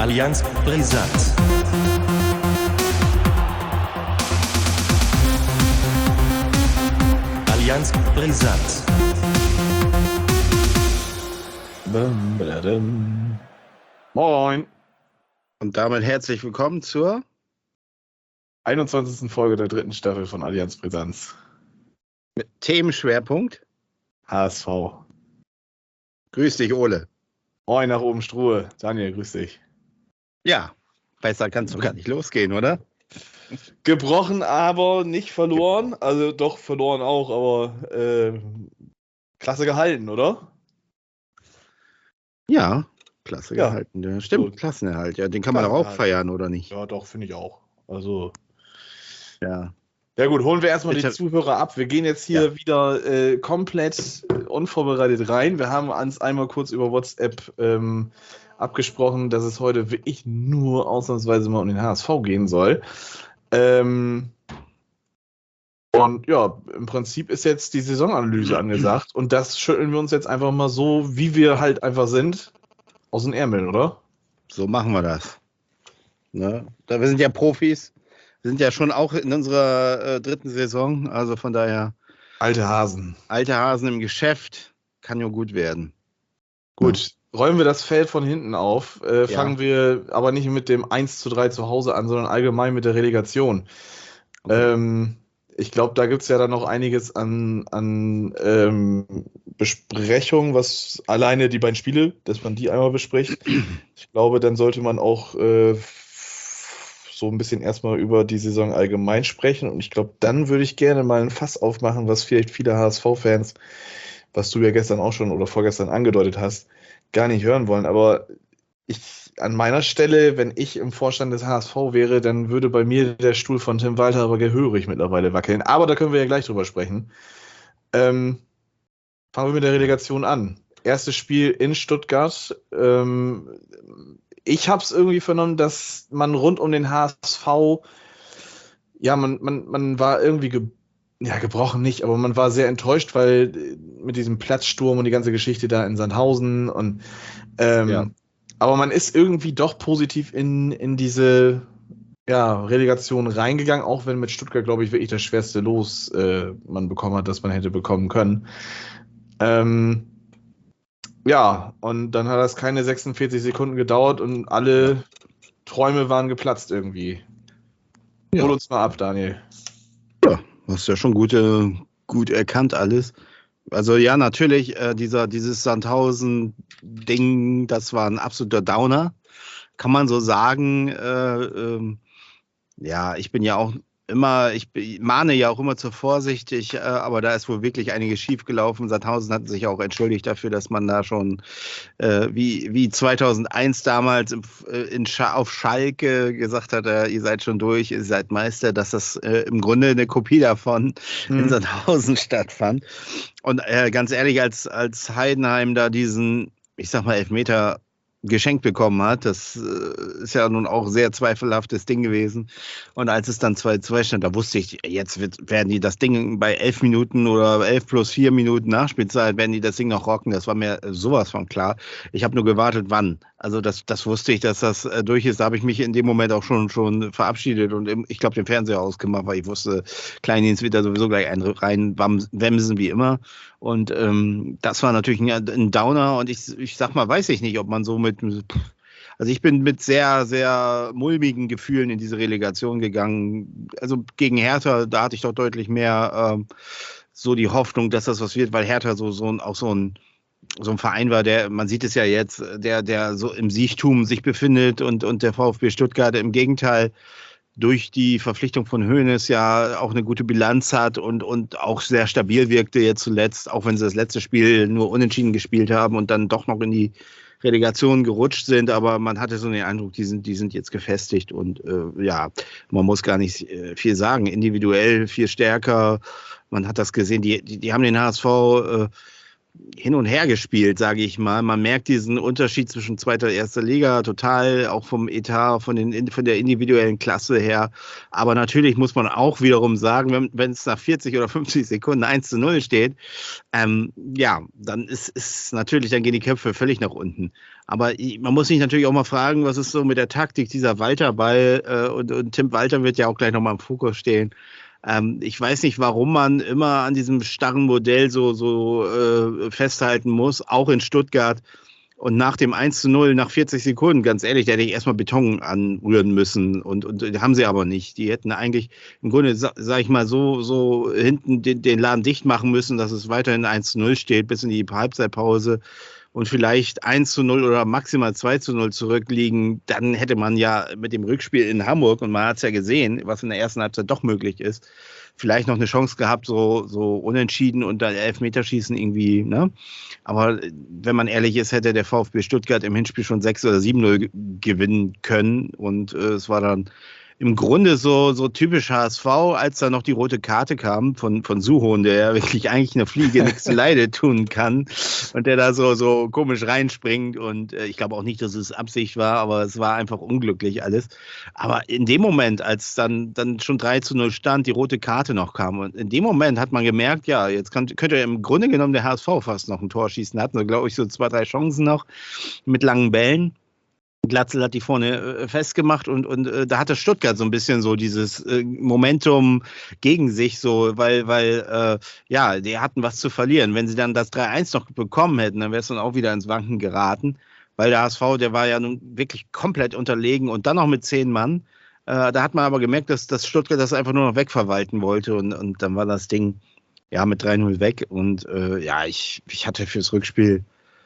Allianz Brisant. Allianz Brisant. Moin. Und damit herzlich willkommen zur 21. Folge der 3. Staffel von Allianz Brisanz. mit Themenschwerpunkt. HSV. Grüß dich, Ole. Moin nach oben Struhe. Daniel, grüß dich. Ja, besser kannst du gar nicht losgehen, oder? Gebrochen, aber nicht verloren. Also doch verloren auch, aber klasse gehalten, oder? Ja, klasse Ja. gehalten. Ja, stimmt, So. Klassenerhalt. Ja, den kann man doch auch Klassenerhalt. feiern, oder nicht? Ja, doch, finde ich auch. Also, Ja. ja gut, holen wir erstmal die Bitte. Zuhörer ab. Wir gehen jetzt hier wieder komplett unvorbereitet rein. Wir haben uns einmal kurz über WhatsApp abgesprochen, dass es heute wirklich nur ausnahmsweise mal um den HSV gehen soll. Und ja, im Prinzip ist jetzt die Saisonanalyse angesagt und das schütteln wir uns jetzt einfach mal so, wie wir halt einfach sind, aus den Ärmeln, oder? So machen wir das. Ne? Wir sind ja Profis. Wir sind ja schon auch in unserer 3. Saison. Also von daher, Alte Hasen. alte Hasen im Geschäft, kann ja gut werden. Gut, räumen wir das Feld von hinten auf. Fangen wir aber nicht mit dem 1:3 zu Hause an, sondern allgemein mit der Relegation. Okay. Ich glaube, da gibt es ja dann noch einiges an Besprechungen, was alleine die beiden Spiele, dass man die einmal bespricht. Ich glaube, dann sollte man auch so ein bisschen erstmal über die Saison allgemein sprechen. Und ich glaube, dann würde ich gerne mal ein Fass aufmachen, was vielleicht viele HSV-Fans, was du ja gestern auch schon oder vorgestern angedeutet hast, gar nicht hören wollen. Aber an meiner Stelle, wenn ich im Vorstand des HSV wäre, dann würde bei mir der Stuhl von Tim Walter aber gehörig mittlerweile wackeln. Aber da können wir ja gleich drüber sprechen. Fangen wir mit der Relegation an. Erstes Spiel in Stuttgart. Ich habe es irgendwie vernommen, dass man rund um den HSV, ja, man war irgendwie gebrochen nicht, aber man war sehr enttäuscht, weil mit diesem Platzsturm und die ganze Geschichte da in Sandhausen und aber man ist irgendwie doch positiv in diese Relegation reingegangen, auch wenn mit Stuttgart, glaube ich, wirklich das schwerste Los man bekommen hat, das man hätte bekommen können. Und dann hat das keine 46 Sekunden gedauert und alle Träume waren geplatzt irgendwie. Ja. Hol uns mal ab, Daniel. Ja, hast ja schon gut erkannt alles. Also ja, natürlich, dieses Sandhausen-Ding, das war ein absoluter Downer, kann man so sagen. Ich bin ja auch ich mahne ja auch immer zur Vorsicht, aber da ist wohl wirklich einiges schiefgelaufen. Sandhausen hat sich auch entschuldigt dafür, dass man da schon wie 2001 damals auf Schalke gesagt hat, ihr seid schon durch, ihr seid Meister, dass das im Grunde eine Kopie davon in Sandhausen stattfand. Und ganz ehrlich, als Heidenheim da diesen, ich sag mal, Elfmeter geschenkt bekommen hat. Das ist ja nun auch sehr zweifelhaftes Ding gewesen. Und als es dann 2:2 stand, da wusste ich, jetzt werden die das Ding bei 11 Minuten oder 11 plus 4 Minuten Nachspielzeit, werden die das Ding noch rocken. Das war mir sowas von klar. Ich habe nur gewartet, wann. Also das wusste ich, dass das durch ist. Da habe ich mich in dem Moment auch schon verabschiedet und ich glaube den Fernseher ausgemacht, weil ich wusste, Kleindienst wird da sowieso gleich reinwemsen wie immer. Und das war natürlich ein Downer und ich sag mal, weiß ich nicht, ob man so also ich bin mit sehr, sehr mulmigen Gefühlen in diese Relegation gegangen. Also gegen Hertha, da hatte ich doch deutlich mehr so die Hoffnung, dass das was wird, weil Hertha auch so ein Verein war, man sieht es ja jetzt, der so im Siechtum sich befindet und der VfB Stuttgart im Gegenteil durch die Verpflichtung von Hoeneß ja auch eine gute Bilanz hat und auch sehr stabil wirkte jetzt zuletzt, auch wenn sie das letzte Spiel nur unentschieden gespielt haben und dann doch noch in die Relegation gerutscht sind, aber man hatte so den Eindruck, die sind jetzt gefestigt und man muss gar nicht viel sagen, individuell viel stärker, man hat das gesehen, die haben den HSV hin und her gespielt, sage ich mal. Man merkt diesen Unterschied zwischen zweiter und erster Liga total, auch vom Etat, von der individuellen Klasse her. Aber natürlich muss man auch wiederum sagen, wenn es nach 40 oder 50 Sekunden 1:0 steht, dann ist natürlich, dann gehen die Köpfe völlig nach unten. Aber man muss sich natürlich auch mal fragen, was ist so mit der Taktik dieser Walter-Ball, und Tim Walter wird ja auch gleich nochmal im Fokus stehen. Ich weiß nicht, warum man immer an diesem starren Modell so festhalten muss, auch in Stuttgart. Und nach dem 1:0, nach 40 Sekunden, ganz ehrlich, da hätte ich erstmal Beton anrühren müssen. Und haben sie aber nicht. Die hätten eigentlich im Grunde, sage ich mal, so hinten den Laden dicht machen müssen, dass es weiterhin 1:0 steht, bis in die Halbzeitpause. Und vielleicht 1:0 oder maximal 2:0 zurückliegen, dann hätte man ja mit dem Rückspiel in Hamburg, und man hat es ja gesehen, was in der ersten Halbzeit doch möglich ist, vielleicht noch eine Chance gehabt, so unentschieden und dann Elfmeterschießen irgendwie, ne? Aber wenn man ehrlich ist, hätte der VfB Stuttgart im Hinspiel schon 6 oder 7:0 gewinnen können, und es war dann im Grunde so typisch HSV, als da noch die rote Karte kam von Suhon, der ja wirklich eigentlich eine Fliege nichts zu Leide tun kann und der da so komisch reinspringt, und ich glaube auch nicht, dass es Absicht war, aber es war einfach unglücklich alles. Aber in dem Moment, als dann schon 3:0 stand, die rote Karte noch kam, und in dem Moment hat man gemerkt, ja, jetzt könnte im Grunde genommen der HSV fast noch ein Tor schießen, hatten, glaube ich, so 2, 3 Chancen noch mit langen Bällen. Glatzel hat die vorne festgemacht, und da hatte Stuttgart so ein bisschen so dieses Momentum gegen sich, so, weil die hatten was zu verlieren. Wenn sie dann das 3:1 noch bekommen hätten, dann wäre es dann auch wieder ins Wanken geraten, weil der HSV, der war ja nun wirklich komplett unterlegen, und dann noch mit 10 Mann. Da hat man aber gemerkt, dass Stuttgart das einfach nur noch wegverwalten wollte, und dann war das Ding mit 3:0 weg, und ich hatte fürs Rückspiel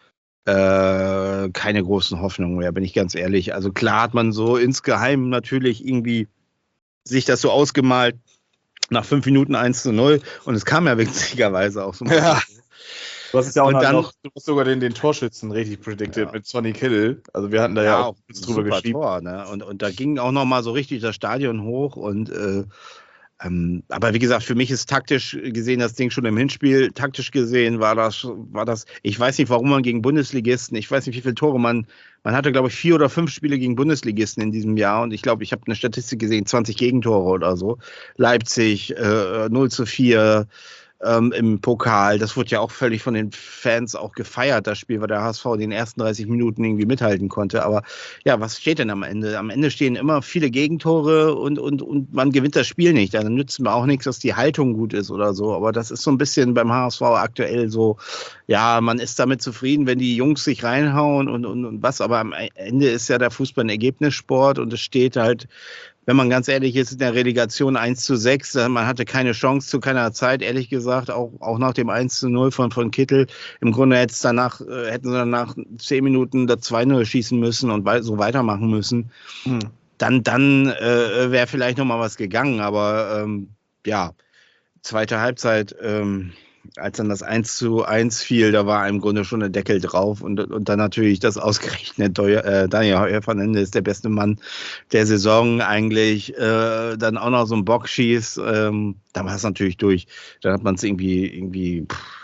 keine großen Hoffnungen mehr, bin ich ganz ehrlich. Also klar hat man so insgeheim natürlich irgendwie sich das so ausgemalt, nach 5 Minuten 1:0, und es kam ja witzigerweise auch so. Ja. Du hast ja auch du hast sogar den Torschützen richtig predicted mit Sonny Kittel. Also wir hatten da ja auch drüber geschrieben. Tor, ne? Und da ging auch nochmal so richtig das Stadion hoch, und aber wie gesagt, für mich ist taktisch gesehen das Ding schon im Hinspiel. Taktisch gesehen war das, ich weiß nicht, warum man gegen Bundesligisten, ich weiß nicht, wie viele Tore man hatte, glaube ich, 4 oder 5 Spiele gegen Bundesligisten in diesem Jahr, und ich glaube, ich habe eine Statistik gesehen, 20 Gegentore oder so. Leipzig 0:4 im Pokal, das wurde ja auch völlig von den Fans auch gefeiert, das Spiel, weil der HSV in den ersten 30 Minuten irgendwie mithalten konnte. Aber ja, was steht denn am Ende? Am Ende stehen immer viele Gegentore, und man gewinnt das Spiel nicht. Dann nützt mir auch nichts, dass die Haltung gut ist oder so. Aber das ist so ein bisschen beim HSV aktuell so, ja, man ist damit zufrieden, wenn die Jungs sich reinhauen und was. Aber am Ende ist ja der Fußball ein Ergebnissport, und es steht halt, wenn man ganz ehrlich ist, in der Relegation 1:6, man hatte keine Chance zu keiner Zeit, ehrlich gesagt, auch nach dem 1:0 von Kittel. Im Grunde hätten sie danach 10 Minuten das 2:0 schießen müssen und so weitermachen müssen. Dann wäre vielleicht nochmal was gegangen, aber zweite Halbzeit, als dann das 1:1 fiel, da war im Grunde schon der Deckel drauf, und dann natürlich das ausgerechnet Daniel Heuer-Fernandes, der beste Mann der Saison, eigentlich dann auch noch so einen Bock schießt, da war es natürlich durch. Dann hat man es irgendwie,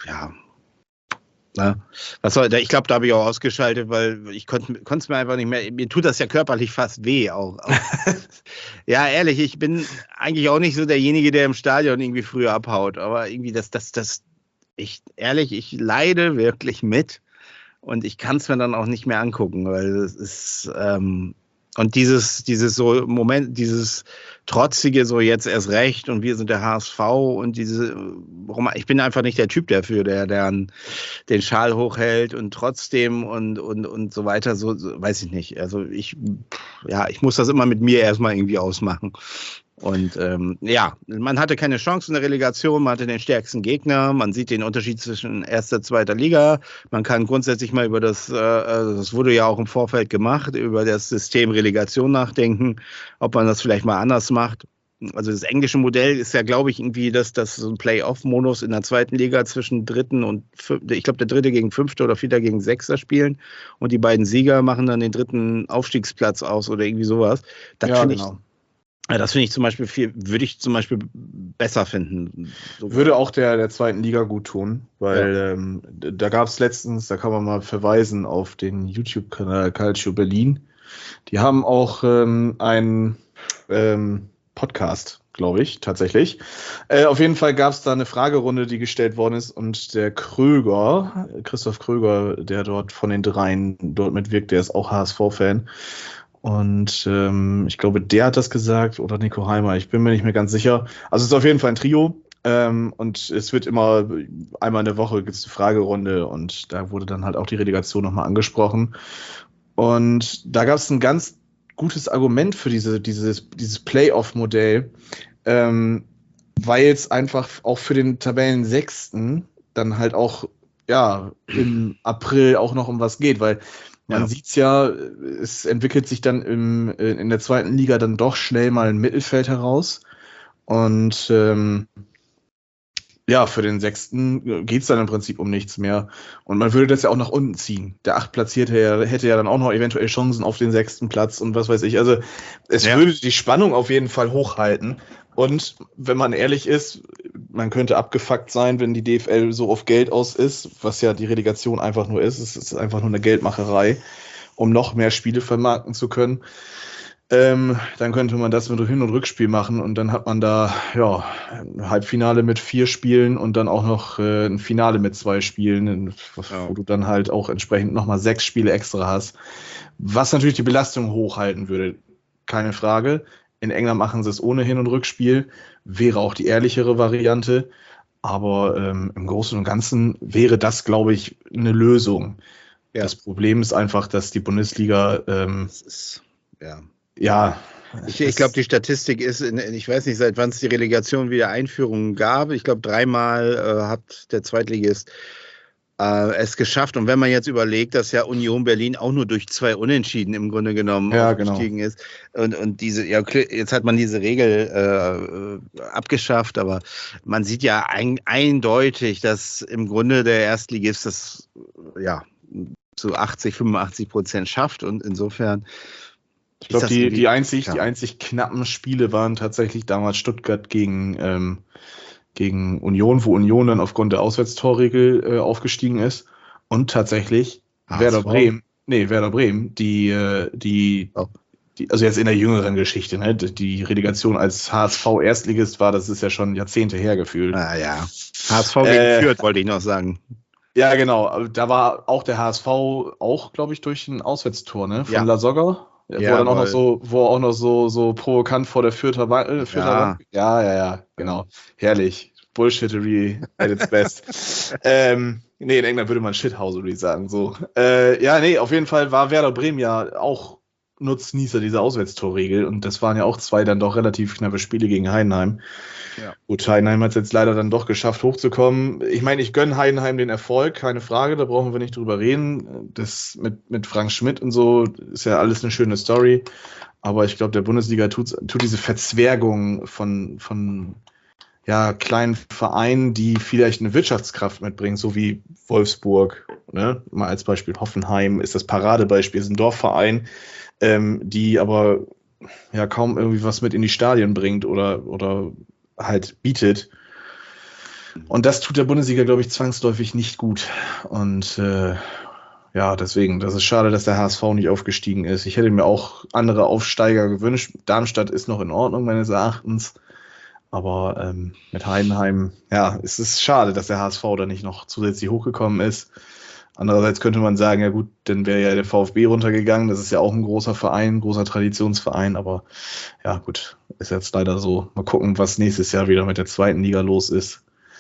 ne? Ich glaube, da habe ich auch ausgeschaltet, weil ich konnte es mir einfach nicht mehr, mir tut das ja körperlich fast weh auch. Ja, ehrlich, ich bin eigentlich auch nicht so derjenige, der im Stadion irgendwie früher abhaut, aber irgendwie ich leide wirklich mit, und ich kann es mir dann auch nicht mehr angucken, weil es ist, und dieses so Moment, dieses trotzige, so jetzt erst recht, und wir sind der HSV, und ich bin einfach nicht der Typ dafür, der dann den Schal hochhält und trotzdem und so weiter, so weiß ich nicht. Also ich muss das immer mit mir erstmal irgendwie ausmachen. Und man hatte keine Chance in der Relegation, man hatte den stärksten Gegner, man sieht den Unterschied zwischen erster und zweiter Liga, man kann grundsätzlich mal über das wurde ja auch im Vorfeld gemacht, über das System Relegation nachdenken, ob man das vielleicht mal anders macht. Also das englische Modell ist ja, glaube ich, irgendwie, dass das so ein Play-Off-Modus in der zweiten Liga zwischen dritten und ich glaube, der dritte gegen fünfte oder vierter gegen sechster spielen, und die beiden Sieger machen dann den dritten Aufstiegsplatz aus oder irgendwie sowas. Das finde ich Ja, das finde ich zum Beispiel würde ich zum Beispiel besser finden. Würde auch der zweiten Liga gut tun, weil da gab es letztens, da kann man mal verweisen auf den YouTube-Kanal Calcio Berlin. Die haben auch einen Podcast, glaube ich, tatsächlich. Auf jeden Fall gab es da eine Fragerunde, die gestellt worden ist und der Christoph Kröger, der dort von den dreien dort mitwirkt, der ist auch HSV-Fan. Und ich glaube, der hat das gesagt oder Nico Heimer, ich bin mir nicht mehr ganz sicher. Also es ist auf jeden Fall ein Trio und es wird immer einmal in der Woche gibt es eine Fragerunde und da wurde dann halt auch die Relegation nochmal angesprochen. Und da gab es ein ganz gutes Argument für dieses Playoff-Modell, weil es einfach auch für den Tabellensechsten dann halt auch im April auch noch um was geht, weil man sieht es ja, es entwickelt sich dann in der zweiten Liga dann doch schnell mal ein Mittelfeld heraus. Und für den Sechsten geht es dann im Prinzip um nichts mehr. Und man würde das ja auch nach unten ziehen. Der Achtplatzierte hätte ja dann auch noch eventuell Chancen auf den 6. Platz und was weiß ich. Also es würde die Spannung auf jeden Fall hochhalten. Und wenn man ehrlich ist, man könnte abgefuckt sein, wenn die DFL so auf Geld aus ist, was ja die Relegation einfach nur ist. Es ist einfach nur eine Geldmacherei, um noch mehr Spiele vermarkten zu können. Dann könnte man das mit Hin- und Rückspiel machen und dann hat man da ein Halbfinale mit 4 Spielen und dann auch noch ein Finale mit 2 Spielen, wo du dann halt auch entsprechend nochmal 6 Spiele extra hast. Was natürlich die Belastung hochhalten würde, keine Frage. In England machen sie es ohne Hin- und Rückspiel, wäre auch die ehrlichere Variante. Aber im Großen und Ganzen wäre das, glaube ich, eine Lösung. Ja. Das Problem ist einfach, dass die Bundesliga ich glaube, die Statistik ist, ich weiß nicht, seit wann es die Relegation wieder Einführungen gab. Ich glaube, 3-mal hat der Zweitligist es geschafft. Und wenn man jetzt überlegt, dass ja Union Berlin auch nur durch 2 Unentschieden im Grunde genommen aufgestiegen ist. Und jetzt hat man diese Regel abgeschafft, aber man sieht ja eindeutig, dass im Grunde der Erstligist das zu 80-85% schafft. Und insofern. Ich glaube, die einzig knappen Spiele waren tatsächlich damals Stuttgart gegen Union, wo Union dann aufgrund der Auswärtstorregel aufgestiegen ist. Und tatsächlich Werder Bremen, also jetzt in der jüngeren Geschichte, ne, die Relegation als HSV-Erstligist war, das ist ja schon Jahrzehnte her gefühlt. HSV gegen Fürth, wollte ich noch sagen. Ja, genau. Da war auch der HSV auch, glaube ich, durch ein Auswärtstor, ne, von Lasogga. Wo er dann auch noch so provokant vor der Fürther Wand. Ja, genau. Herrlich. Bullshittery at its best. In England würde man Shithause, würde ich sagen. So. Auf jeden Fall war Werder Bremen ja auch Nutznießer dieser Auswärtstorregel und das waren ja auch 2 dann doch relativ knappe Spiele gegen Heidenheim. Ja. Gut, Heidenheim hat es jetzt leider dann doch geschafft, hochzukommen. Ich meine, ich gönne Heidenheim den Erfolg, keine Frage, da brauchen wir nicht drüber reden. Das mit Frank Schmidt und so ist ja alles eine schöne Story. Aber ich glaube, der Bundesliga tut diese Verzwergung von kleinen Vereinen, die vielleicht eine Wirtschaftskraft mitbringen, so wie Wolfsburg, ne? Mal als Beispiel Hoffenheim ist das Paradebeispiel, ist ein Dorfverein, die aber kaum irgendwie was mit in die Stadien bringt oder halt bietet. Und das tut der Bundesliga, glaube ich, zwangsläufig nicht gut. Und deswegen, das ist schade, dass der HSV nicht aufgestiegen ist. Ich hätte mir auch andere Aufsteiger gewünscht. Darmstadt ist noch in Ordnung, meines Erachtens. Aber mit Heidenheim, es ist schade, dass der HSV da nicht noch zusätzlich hochgekommen ist. Andererseits könnte man sagen, ja gut, dann wäre ja der VfB runtergegangen. Das ist ja auch ein großer Verein, großer Traditionsverein. Aber ja gut, ist jetzt leider so. Mal gucken, was nächstes Jahr wieder mit der zweiten Liga los ist.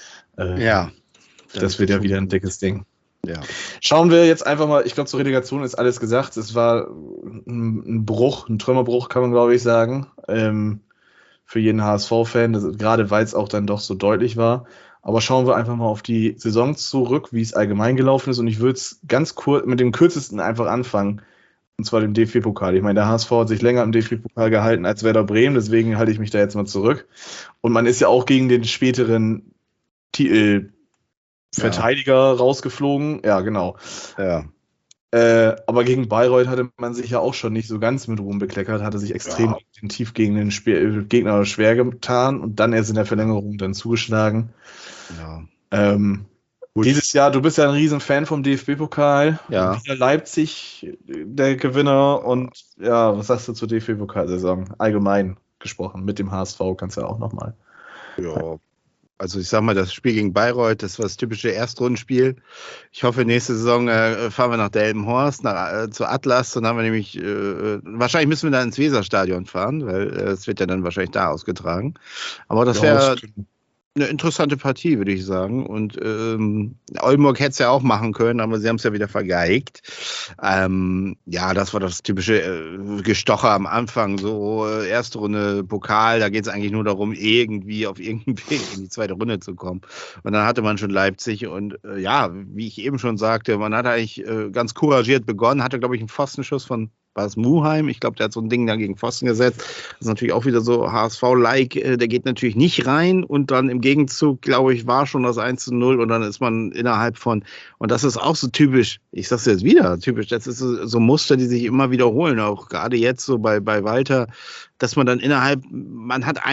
Das wird ja wieder ein dickes Ding. Ja. Schauen wir jetzt einfach mal, ich glaube, zur Relegation ist alles gesagt. Es war ein Trümmerbruch, kann man glaube ich sagen. Für jeden HSV-Fan, gerade weil es auch dann doch so deutlich war. Aber schauen wir einfach mal auf die Saison zurück, wie es allgemein gelaufen ist. Und ich würde es ganz kurz mit dem kürzesten einfach anfangen. Und zwar dem DFB-Pokal. Ich meine, der HSV hat sich länger im DFB-Pokal gehalten als Werder Bremen. Deswegen halte ich mich da jetzt mal zurück. Und man ist ja auch gegen den späteren Titelverteidiger rausgeflogen. Ja, genau. Ja. Aber gegen Bayreuth hatte man sich ja auch schon nicht so ganz mit Ruhm bekleckert, hatte sich extrem intensiv gegen den Gegner schwer getan und dann erst in der Verlängerung dann zugeschlagen. Ja. Dieses Jahr, du bist ja ein Riesenfan vom DFB-Pokal. Ja. Wieder Leipzig der Gewinner und ja, was sagst du zur DFB-Pokalsaison? Allgemein gesprochen, mit dem HSV kannst du ja auch nochmal. Ja, also ich sag mal, das Spiel gegen Bayreuth, das war das typische Erstrundenspiel. Ich hoffe, nächste Saison fahren wir nach Delmenhorst, zu Atlas, dann haben wir nämlich, wahrscheinlich müssen wir dann ins Weserstadion fahren, weil es wird ja dann wahrscheinlich da ausgetragen. Aber das wäre eine interessante Partie, würde ich sagen. Und Oldenburg hätte es ja auch machen können, aber sie haben es ja wieder vergeigt. Ja, das war das typische Gestocher am Anfang. So erste Runde Pokal, da geht es eigentlich nur darum, irgendwie auf irgendeinen Weg in die zweite Runde zu kommen. Und dann hatte man schon Leipzig und ja, wie ich eben schon sagte, man hat eigentlich ganz couragiert begonnen, hatte, glaube ich, einen Pfostenschuss von war es Muheim? Ich glaube, der hat so ein Ding da gegen Pfosten gesetzt. Das ist natürlich auch wieder so HSV-like. Der geht natürlich nicht rein und dann im Gegenzug, glaube ich, war schon das 1:0 und dann ist man innerhalb von, und das ist auch so typisch, ich sag's jetzt wieder, typisch, das ist so Muster, die sich immer wiederholen, auch gerade jetzt so bei Walter, dass man dann man hat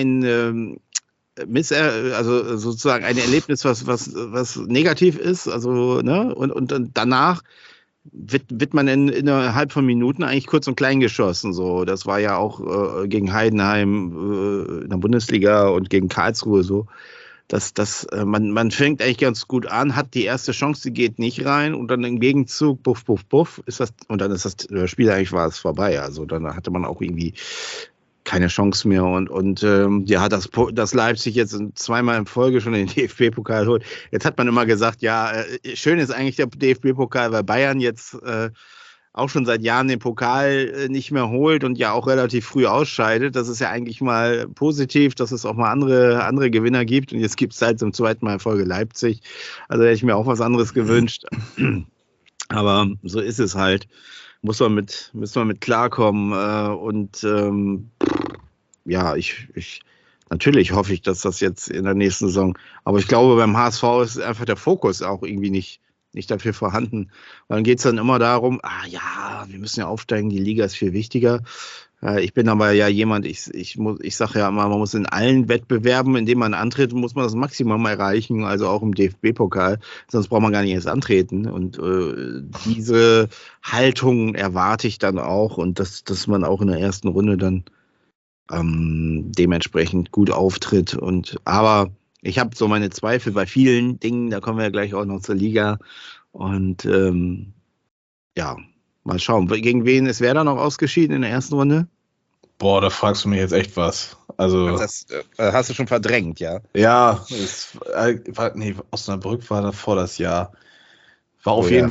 also sozusagen ein Erlebnis, was negativ ist, also, ne, und danach wird man innerhalb von Minuten eigentlich kurz und klein geschossen. So. Das war ja auch gegen Heidenheim in der Bundesliga und gegen Karlsruhe so. Man fängt eigentlich ganz gut an, hat die erste Chance, die geht nicht rein und dann im Gegenzug, buff, buff, buff, und dann ist das Spiel eigentlich war es vorbei. Also dann hatte man auch irgendwie keine Chance mehr und ja, dass Leipzig jetzt zweimal in Folge schon den DFB-Pokal holt. Jetzt hat man immer gesagt, ja, schön ist eigentlich der DFB-Pokal, weil Bayern jetzt auch schon seit Jahren den Pokal nicht mehr holt und ja auch relativ früh ausscheidet. Das ist ja eigentlich mal positiv, dass es auch mal andere Gewinner gibt und jetzt gibt es halt zum zweiten Mal in Folge Leipzig. Also hätte ich mir auch was anderes gewünscht. Aber so ist es halt. Müssen wir mit klarkommen und ja, natürlich hoffe ich, dass das jetzt in der nächsten Saison, aber ich glaube, beim HSV ist einfach der Fokus auch irgendwie nicht dafür vorhanden. Und dann geht es dann immer darum, ja, wir müssen ja aufsteigen, die Liga ist viel wichtiger. Ich bin aber ja jemand, ich sage ja immer, man muss in allen Wettbewerben, in denen man antritt, muss man das Maximum erreichen, also auch im DFB-Pokal, sonst braucht man gar nicht erst antreten. Und diese Haltung erwarte ich dann auch und dass man auch in der ersten Runde dann dementsprechend gut auftritt. Aber ich habe so meine Zweifel bei vielen Dingen, da kommen wir ja gleich auch noch zur Liga. Und ja, mal schauen. Gegen wen ist Werder noch ausgeschieden in der ersten Runde? Boah, da fragst du mich jetzt echt was. Also, das hast du schon verdrängt, ja? Ja, Osnabrück war davor das Jahr. War auf jeden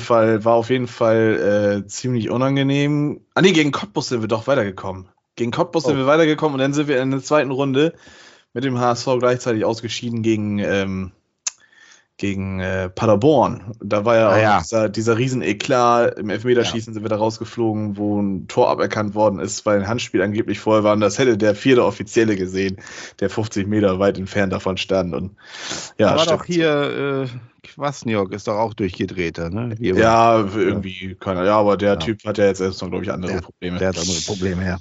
Fall ziemlich unangenehm. Nee, gegen Cottbus sind wir doch weitergekommen. Sind wir weitergekommen und dann sind wir in der zweiten Runde mit dem HSV gleichzeitig ausgeschieden gegen Paderborn. Da war ja auch dieser Riesen-Eklat. Im Elfmeterschießen sind wir da rausgeflogen, wo ein Tor aberkannt worden ist, weil ein Handspiel angeblich vorher war. Und das hätte der 4. Offizielle gesehen, der 50 Meter weit entfernt davon stand. Und ja, da war doch hier Kwasniok ist doch auch durchgedrehter, ne? Ja, irgendwie keiner. Ja, aber der Typ hat ja jetzt erst noch, glaube ich, andere Probleme. Der hat andere Probleme, ja.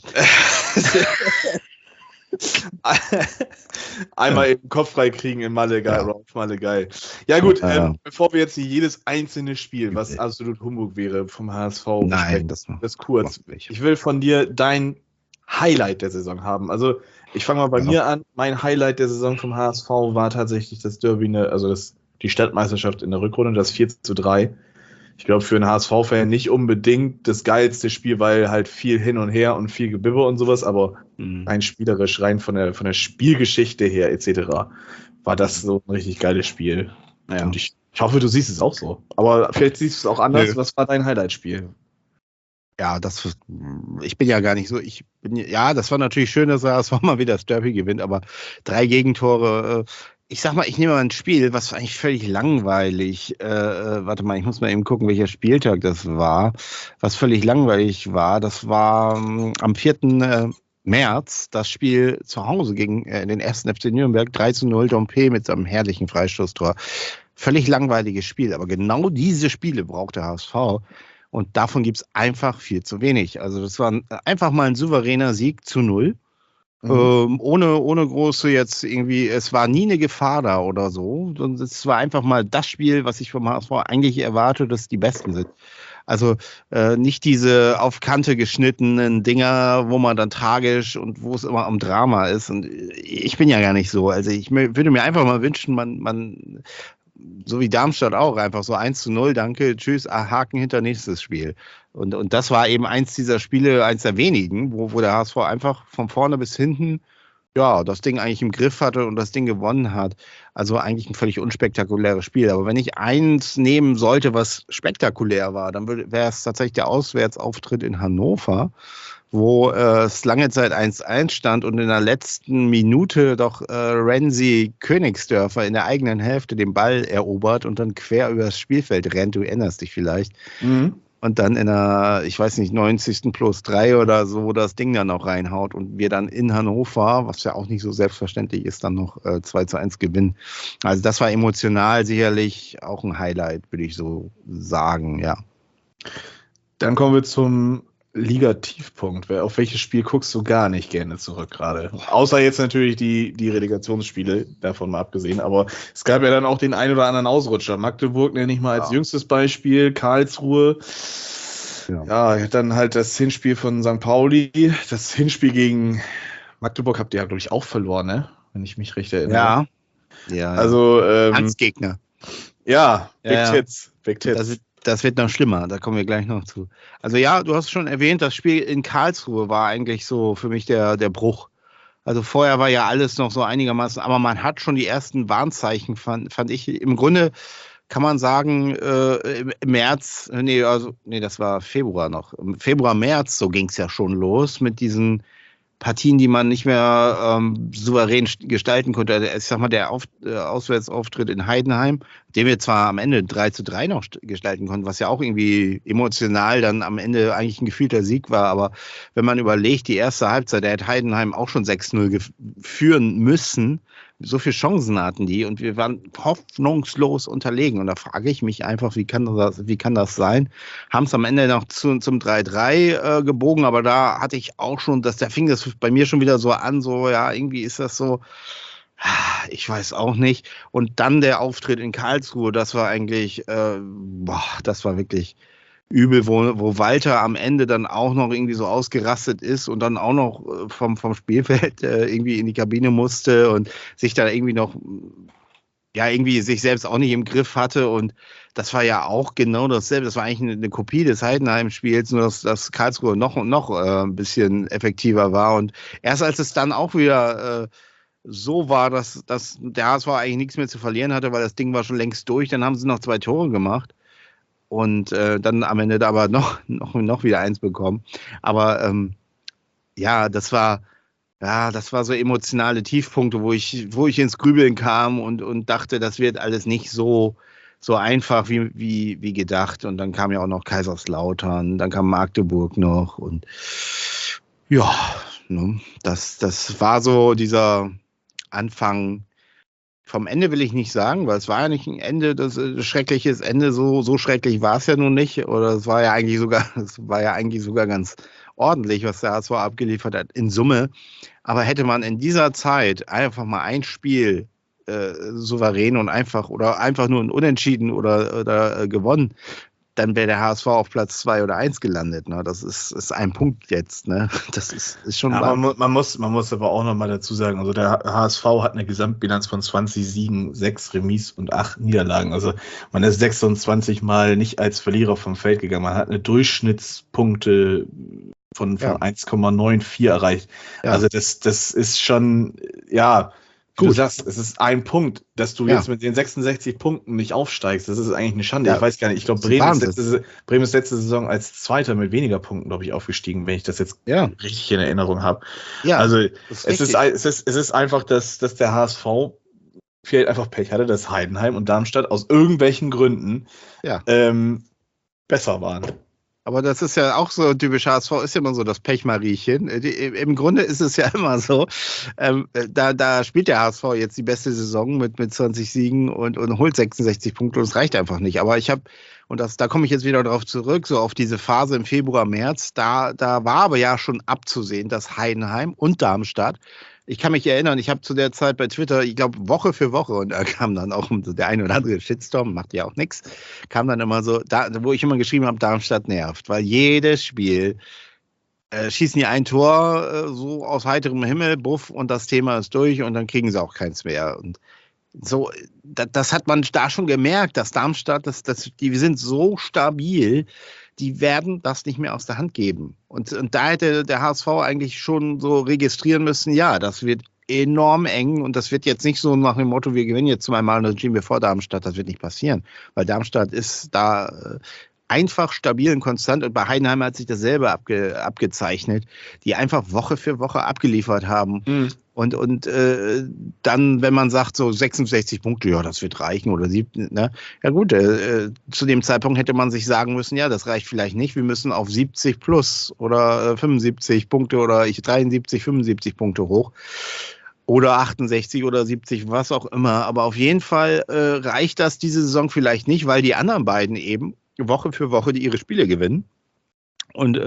Einmal eben Kopf frei kriegen in Malle, geil, Rauf Malle, geil. Ja gut, bevor wir jetzt hier jedes einzelne Spiel, was absolut Humbug wäre, vom HSV besprechen, das kurz. Ich will von dir dein Highlight der Saison haben. Also ich fange mal bei mir an. Mein Highlight der Saison vom HSV war tatsächlich das Derby, also die Stadtmeisterschaft in der Rückrunde, das 4:3. Ich glaube, für einen HSV-Fan nicht unbedingt das geilste Spiel, weil halt viel hin und her und viel Gebibbe und sowas, aber rein spielerisch, rein von der Spielgeschichte her etc. war das so ein richtig geiles Spiel. Ja. Und ich hoffe, du siehst es auch so. Aber vielleicht siehst du es auch anders. Was war dein Highlight-Spiel? Ja, ich bin ja gar nicht so, das war natürlich schön, dass der HSV mal wieder das Derby gewinnt, aber 3 Gegentore, ich sag mal, ich nehme mal ein Spiel, was eigentlich völlig langweilig, warte mal, ich muss mal eben gucken, welcher Spieltag das war, was völlig langweilig war, das war am 4. März das Spiel zu Hause gegen den 1. FC Nürnberg, 3:0, Dompe mit seinem herrlichen Freistoßtor. Völlig langweiliges Spiel, aber genau diese Spiele braucht der HSV. Und davon gibt es einfach viel zu wenig. Also das war einfach mal ein souveräner Sieg zu 0. Ohne große jetzt irgendwie, es war nie eine Gefahr da oder so. Und es war einfach mal das Spiel, was ich vom HSV eigentlich erwarte, dass die Besten sind. Also nicht diese auf Kante geschnittenen Dinger, wo man dann tragisch und wo es immer am Drama ist. Und ich bin ja gar nicht so. Also ich würde mir einfach mal wünschen, man so wie Darmstadt auch, einfach so 1:0, danke, tschüss, Haken hinter nächstes Spiel. Und das war eben eins dieser Spiele, eins der wenigen, wo der HSV einfach von vorne bis hinten ja, das Ding eigentlich im Griff hatte und das Ding gewonnen hat. Also eigentlich ein völlig unspektakuläres Spiel. Aber wenn ich eins nehmen sollte, was spektakulär war, dann wäre es tatsächlich der Auswärtsauftritt in Hannover, wo es lange Zeit 1:1 stand und in der letzten Minute doch Renzi Königsdörfer in der eigenen Hälfte den Ball erobert und dann quer übers Spielfeld rennt. Du erinnerst dich vielleicht. Und dann in der, ich weiß nicht, 90. +3 oder so das Ding dann noch reinhaut und wir dann in Hannover, was ja auch nicht so selbstverständlich ist, dann noch 2:1 gewinnen. Also das war emotional sicherlich auch ein Highlight, würde ich so sagen, ja. Dann kommen wir zum Liga-Tiefpunkt. Auf welches Spiel guckst du gar nicht gerne zurück gerade? Außer jetzt natürlich die Relegationsspiele, davon mal abgesehen. Aber es gab ja dann auch den ein oder anderen Ausrutscher. Magdeburg nenne ich mal als jüngstes Beispiel, Karlsruhe. Ja, dann halt das Hinspiel von St. Pauli. Das Hinspiel gegen Magdeburg habt ihr ja, glaube ich, auch verloren, ne? Wenn ich mich recht erinnere. Ja. Also, Angstgegner. Ja, Big Tits. Das wird noch schlimmer, da kommen wir gleich noch zu. Also ja, du hast schon erwähnt, das Spiel in Karlsruhe war eigentlich so für mich der Bruch. Also vorher war ja alles noch so einigermaßen, aber man hat schon die ersten Warnzeichen, fand ich. Im Grunde kann man sagen, im März, das war Februar noch. Im Februar, März, so ging es ja schon los mit diesen Partien, die man nicht mehr souverän gestalten konnte. Ich sag mal, der Auswärtsauftritt in Heidenheim, den wir zwar am Ende 3:3 noch gestalten konnten, was ja auch irgendwie emotional dann am Ende eigentlich ein gefühlter Sieg war. Aber wenn man überlegt, die erste Halbzeit, der hat Heidenheim auch schon 6:0 führen müssen. So viele Chancen hatten die und wir waren hoffnungslos unterlegen. Und da frage ich mich einfach, wie kann das sein? Haben es am Ende noch zum 3:3 gebogen, aber da hatte ich auch schon, da fing das bei mir schon wieder so an, so, ja, irgendwie ist das so, ich weiß auch nicht. Und dann der Auftritt in Karlsruhe, das war eigentlich, das war wirklich übel, wo Walter am Ende dann auch noch irgendwie so ausgerastet ist und dann auch noch vom Spielfeld irgendwie in die Kabine musste und sich da irgendwie noch, ja, irgendwie sich selbst auch nicht im Griff hatte. Und das war ja auch genau dasselbe. Das war eigentlich eine Kopie des Heidenheim-Spiels, nur dass Karlsruhe noch ein bisschen effektiver war. Und erst als es dann auch wieder so war, dass der HSV eigentlich nichts mehr zu verlieren hatte, weil das Ding war schon längst durch, dann haben sie noch 2 Tore gemacht. Und dann am Ende aber noch wieder 1 bekommen. Aber das war so emotionale Tiefpunkte, wo ich ins Grübeln kam und dachte, das wird alles nicht so einfach wie gedacht. Und dann kam ja auch noch Kaiserslautern, dann kam Magdeburg noch. Und ja, ne, das war so dieser Anfang. Vom Ende will ich nicht sagen, weil es war ja nicht ein Ende, das schreckliches Ende, so schrecklich war es ja nun nicht. Oder es war ja eigentlich sogar ganz ordentlich, was der HSV abgeliefert hat in Summe. Aber hätte man in dieser Zeit einfach mal ein Spiel souverän und einfach nur ein Unentschieden oder gewonnen, dann wäre der HSV auf Platz 2 oder 1 gelandet. Ne? Das ist ein Punkt jetzt. Ne? Das ist schon. Ja, man muss aber auch noch mal dazu sagen, also der HSV hat eine Gesamtbilanz von 20 Siegen, 6 Remis und 8 Niederlagen. Also man ist 26 Mal nicht als Verlierer vom Feld gegangen. Man hat eine Durchschnittspunkte von 1,94 erreicht. Ja. Also das ist schon, ja, gut. Du sagst, es ist ein Punkt, dass du jetzt mit den 66 Punkten nicht aufsteigst. Das ist eigentlich eine Schande. Ja. Ich weiß gar nicht. Ich glaube, Bremen ist letzte Saison als Zweiter mit weniger Punkten, glaube ich, aufgestiegen, wenn ich das jetzt richtig in Erinnerung habe. Ja, also es ist einfach, dass der HSV vielleicht einfach Pech hatte, dass Heidenheim und Darmstadt aus irgendwelchen Gründen besser waren. Aber das ist ja auch so typisch HSV, ist ja immer so das Pechmariechen. Im Grunde ist es ja immer so, da spielt der HSV jetzt die beste Saison mit 20 Siegen und holt 66 Punkte und es reicht einfach nicht. Aber da komme ich jetzt wieder drauf zurück, so auf diese Phase im Februar, März, da war aber ja schon abzusehen, dass Heidenheim und Darmstadt, ich kann mich erinnern, ich habe zu der Zeit bei Twitter, ich glaube, Woche für Woche, und da kam dann auch der eine oder andere Shitstorm, macht ja auch nichts, kam dann immer so, wo ich immer geschrieben habe, Darmstadt nervt, weil jedes Spiel schießen die ein Tor so aus heiterem Himmel, buff, und das Thema ist durch und dann kriegen sie auch keins mehr. Und so, das hat man da schon gemerkt, dass Darmstadt, die sind so stabil, die werden das nicht mehr aus der Hand geben. Und da hätte der HSV eigentlich schon so registrieren müssen, ja, das wird enorm eng und das wird jetzt nicht so nach dem Motto, wir gewinnen jetzt zweimal und dann stehen wir vor Darmstadt, das wird nicht passieren, weil Darmstadt ist da einfach stabil und konstant und bei Heidenheim hat sich dasselbe abgezeichnet, die einfach Woche für Woche abgeliefert haben. Mhm. Und dann, wenn man sagt, so 66 Punkte, ja, das wird reichen oder 7, ne? Ja gut, zu dem Zeitpunkt hätte man sich sagen müssen, ja, das reicht vielleicht nicht, wir müssen auf 70 plus oder 75 Punkte oder 73, 75 Punkte hoch oder 68 oder 70, was auch immer. Aber auf jeden Fall reicht das diese Saison vielleicht nicht, weil die anderen beiden eben Woche für Woche ihre Spiele gewinnen. Und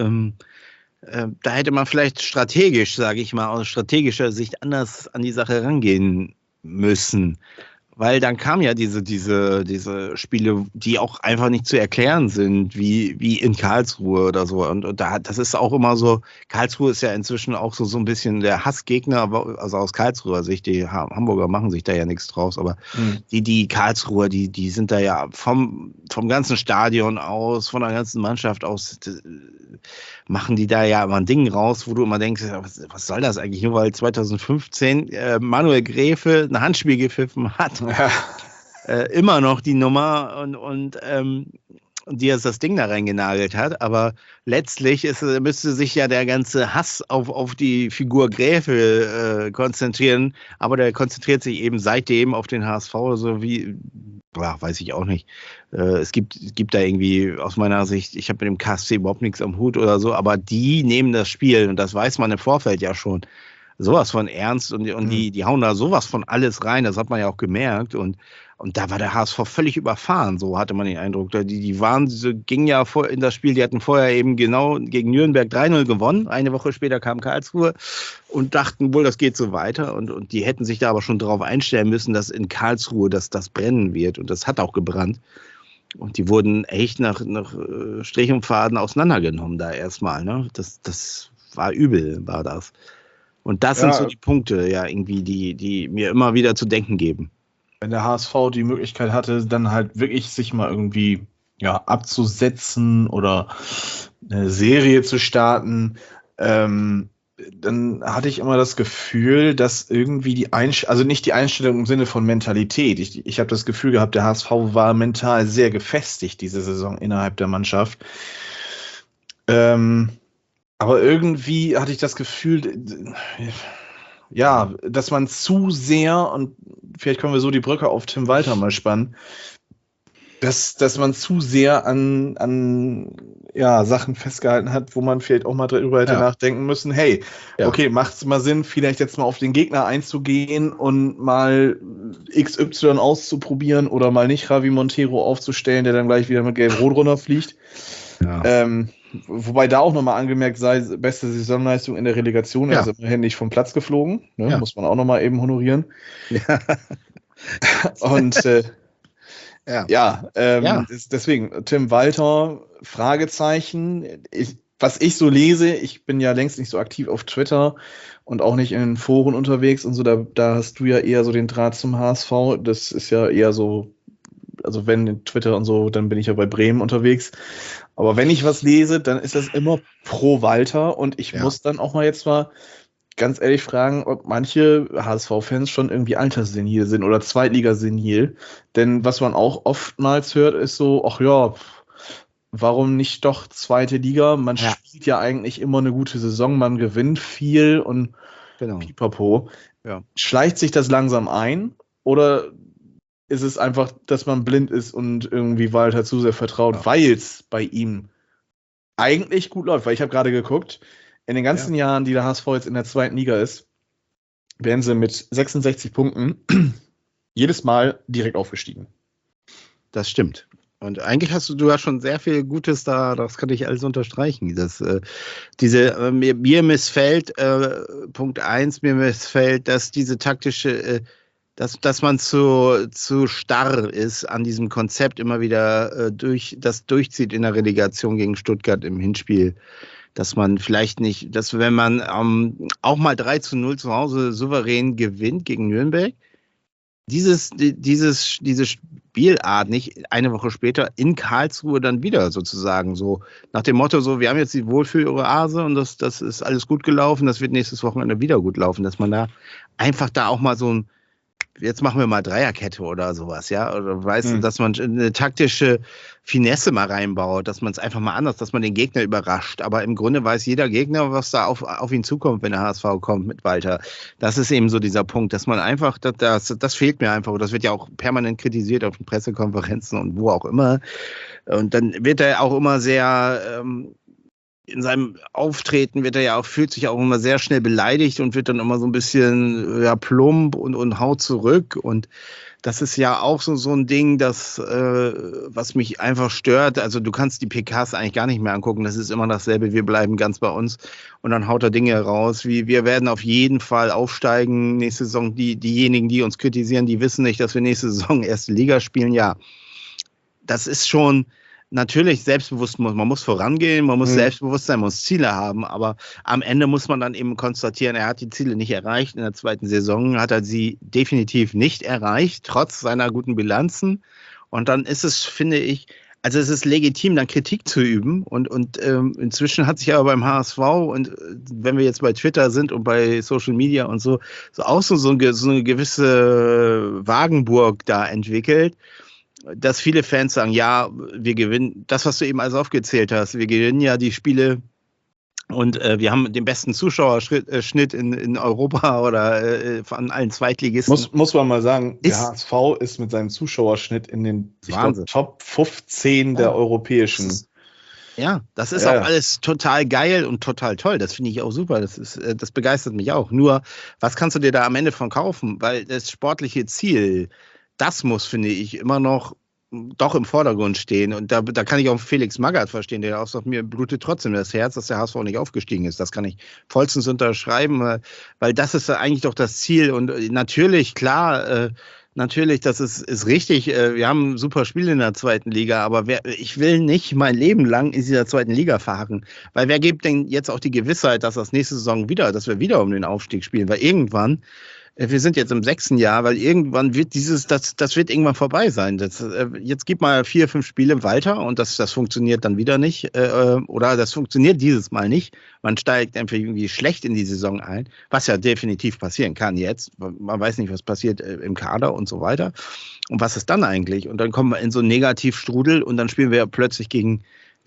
da hätte man vielleicht strategisch, sage ich mal, aus strategischer Sicht anders an die Sache rangehen müssen. Weil dann kamen ja diese Spiele, die auch einfach nicht zu erklären sind, wie in Karlsruhe oder so. Und das ist auch immer so, Karlsruhe ist ja inzwischen auch so ein bisschen der Hassgegner, also aus Karlsruher Sicht, die Hamburger machen sich da ja nichts draus, aber die Karlsruher, die sind da ja vom ganzen Stadion aus, von der ganzen Mannschaft aus, machen die da ja immer ein Ding raus, wo du immer denkst, was soll das eigentlich? Nur weil 2015 Manuel Gräfe ein Handspiel gepfiffen hat. Ja. Immer noch die Nummer und die jetzt das Ding da reingenagelt hat, aber letztlich müsste sich ja der ganze Hass auf die Figur Gräfe konzentrieren, aber der konzentriert sich eben seitdem auf den HSV, so wie, weiß ich auch nicht. Es gibt da irgendwie aus meiner Sicht, ich habe mit dem KSC überhaupt nichts am Hut oder so, aber die nehmen das Spiel und das weiß man im Vorfeld ja schon sowas von ernst und die hauen da sowas von alles rein, das hat man ja auch gemerkt und da war der HSV völlig überfahren, so hatte man den Eindruck. Gingen ja in das Spiel, die hatten vorher eben genau gegen Nürnberg 3-0 gewonnen. Eine Woche später kam Karlsruhe und dachten wohl, das geht so weiter. Und die hätten sich da aber schon darauf einstellen müssen, dass in Karlsruhe das brennen wird. Und das hat auch gebrannt. Und die wurden echt nach Strich und Faden auseinandergenommen da erstmal. Ne? Das war übel, war das. Und das sind so die Punkte, ja, irgendwie, die mir immer wieder zu denken geben. Wenn der HSV die Möglichkeit hatte, dann halt wirklich sich mal irgendwie abzusetzen oder eine Serie zu starten, dann hatte ich immer das Gefühl, dass irgendwie also nicht die Einstellung im Sinne von Mentalität. Ich habe das Gefühl gehabt, der HSV war mental sehr gefestigt diese Saison innerhalb der Mannschaft. Aber irgendwie hatte ich das Gefühl, dass man zu sehr, und vielleicht können wir so die Brücke auf Tim Walter mal spannen, dass man zu sehr an Sachen festgehalten hat, wo man vielleicht auch mal drüber hätte nachdenken müssen, hey, okay, macht es mal Sinn, vielleicht jetzt mal auf den Gegner einzugehen und mal XY auszuprobieren oder mal nicht Javi Montero aufzustellen, der dann gleich wieder mit Gelb-Rot runterfliegt. Ja. Wobei da auch nochmal angemerkt sei, beste Saisonleistung in der Relegation, er ist immerhin nicht vom Platz geflogen, ne? Muss man auch nochmal eben honorieren. Ja. Und deswegen, Tim Walter, Fragezeichen. Was ich so lese, ich bin ja längst nicht so aktiv auf Twitter und auch nicht in den Foren unterwegs und so, da hast du ja eher so den Draht zum HSV, das ist ja eher so, also wenn in Twitter und so, dann bin ich ja bei Bremen unterwegs. Aber wenn ich was lese, dann ist das immer pro Walter und ich muss dann auch mal ganz ehrlich fragen, ob manche HSV-Fans schon irgendwie alterssenil sind oder Zweitligasenil. Denn was man auch oftmals hört, ist so, ach ja, warum nicht doch zweite Liga? Man spielt ja eigentlich immer eine gute Saison, man gewinnt viel und pipapo. Ja. Schleicht sich das langsam ein oder ist es einfach, dass man blind ist und irgendwie Walter zu sehr vertraut, weil es bei ihm eigentlich gut läuft, weil ich habe gerade geguckt, in den ganzen Jahren, die der HSV jetzt in der 2. Liga ist, werden sie mit 66 Punkten jedes Mal direkt aufgestiegen. Das stimmt. Und eigentlich hast du schon sehr viel Gutes da, das kann ich alles unterstreichen. Mir missfällt, Punkt 1, mir missfällt, dass diese taktische, dass man zu starr ist an diesem Konzept immer wieder das durchzieht in der Relegation gegen Stuttgart im Hinspiel. Dass man vielleicht nicht, dass wenn man auch mal 3-0 zu Hause souverän gewinnt gegen Nürnberg, diese Spielart nicht eine Woche später in Karlsruhe dann wieder sozusagen so nach dem Motto so, wir haben jetzt die Wohlfühl-Oase und das ist alles gut gelaufen, das wird nächstes Wochenende wieder gut laufen, dass man da einfach da auch mal so ein jetzt machen wir mal Dreierkette oder sowas, ja, oder weißt du, dass man eine taktische Finesse mal reinbaut, dass man es einfach mal anders, dass man den Gegner überrascht, aber im Grunde weiß jeder Gegner, was da auf ihn zukommt, wenn der HSV kommt mit Walter. Das ist eben so dieser Punkt, dass man einfach, das fehlt mir einfach, das wird ja auch permanent kritisiert auf den Pressekonferenzen und wo auch immer und dann wird er auch immer sehr in seinem Auftreten fühlt sich auch immer sehr schnell beleidigt und wird dann immer so ein bisschen plump und haut zurück. Und das ist ja auch so ein Ding, was mich einfach stört. Also du kannst die PKs eigentlich gar nicht mehr angucken. Das ist immer dasselbe. Wir bleiben ganz bei uns. Und dann haut er Dinge raus, wie wir werden auf jeden Fall aufsteigen nächste Saison. Diejenigen, die uns kritisieren, die wissen nicht, dass wir nächste Saison erste Liga spielen. Ja, das ist schon natürlich selbstbewusst, man muss vorangehen, man muss selbstbewusst sein, man muss Ziele haben, aber am Ende muss man dann eben konstatieren, er hat die Ziele nicht erreicht. In der 2. Saison hat er sie definitiv nicht erreicht, trotz seiner guten Bilanzen. Und dann ist es, finde ich, also es ist legitim, dann Kritik zu üben. Und inzwischen hat sich aber beim HSV und wenn wir jetzt bei Twitter sind und bei Social Media und so auch so eine gewisse Wagenburg da entwickelt, dass viele Fans sagen, ja, wir gewinnen, das, was du eben alles aufgezählt hast, wir gewinnen ja die Spiele und wir haben den besten Zuschauerschnitt in Europa oder von allen Zweitligisten. Muss man mal sagen, der HSV ist mit seinem Zuschauerschnitt in den Top 15 der europäischen. Das ist auch alles total geil und total toll. Das finde ich auch super. Das begeistert mich auch. Nur, was kannst du dir da am Ende von kaufen? Weil das sportliche Ziel, das muss, finde ich, immer noch doch im Vordergrund stehen. Und da kann ich auch Felix Magath verstehen, der auch sagt, mir blutet trotzdem das Herz, dass der HSV nicht aufgestiegen ist. Das kann ich vollstens unterschreiben, weil das ist eigentlich doch das Ziel. Und natürlich, klar, natürlich, das ist richtig. Wir haben super Spiele in der 2. Liga, aber ich will nicht mein Leben lang in dieser 2. Liga verharren. Weil wer gibt denn jetzt auch die Gewissheit, dass das nächste Saison dass wir wieder um den Aufstieg spielen? Weil irgendwann, wir sind jetzt im 6. Jahr, weil irgendwann wird das wird irgendwann vorbei sein. Jetzt gib mal 4, 5 Spiele weiter und das funktioniert dann wieder nicht. Oder das funktioniert dieses Mal nicht. Man steigt einfach irgendwie schlecht in die Saison ein, was ja definitiv passieren kann jetzt. Man weiß nicht, was passiert im Kader und so weiter. Und was ist dann eigentlich? Und dann kommen wir in so einen Negativstrudel und dann spielen wir plötzlich gegen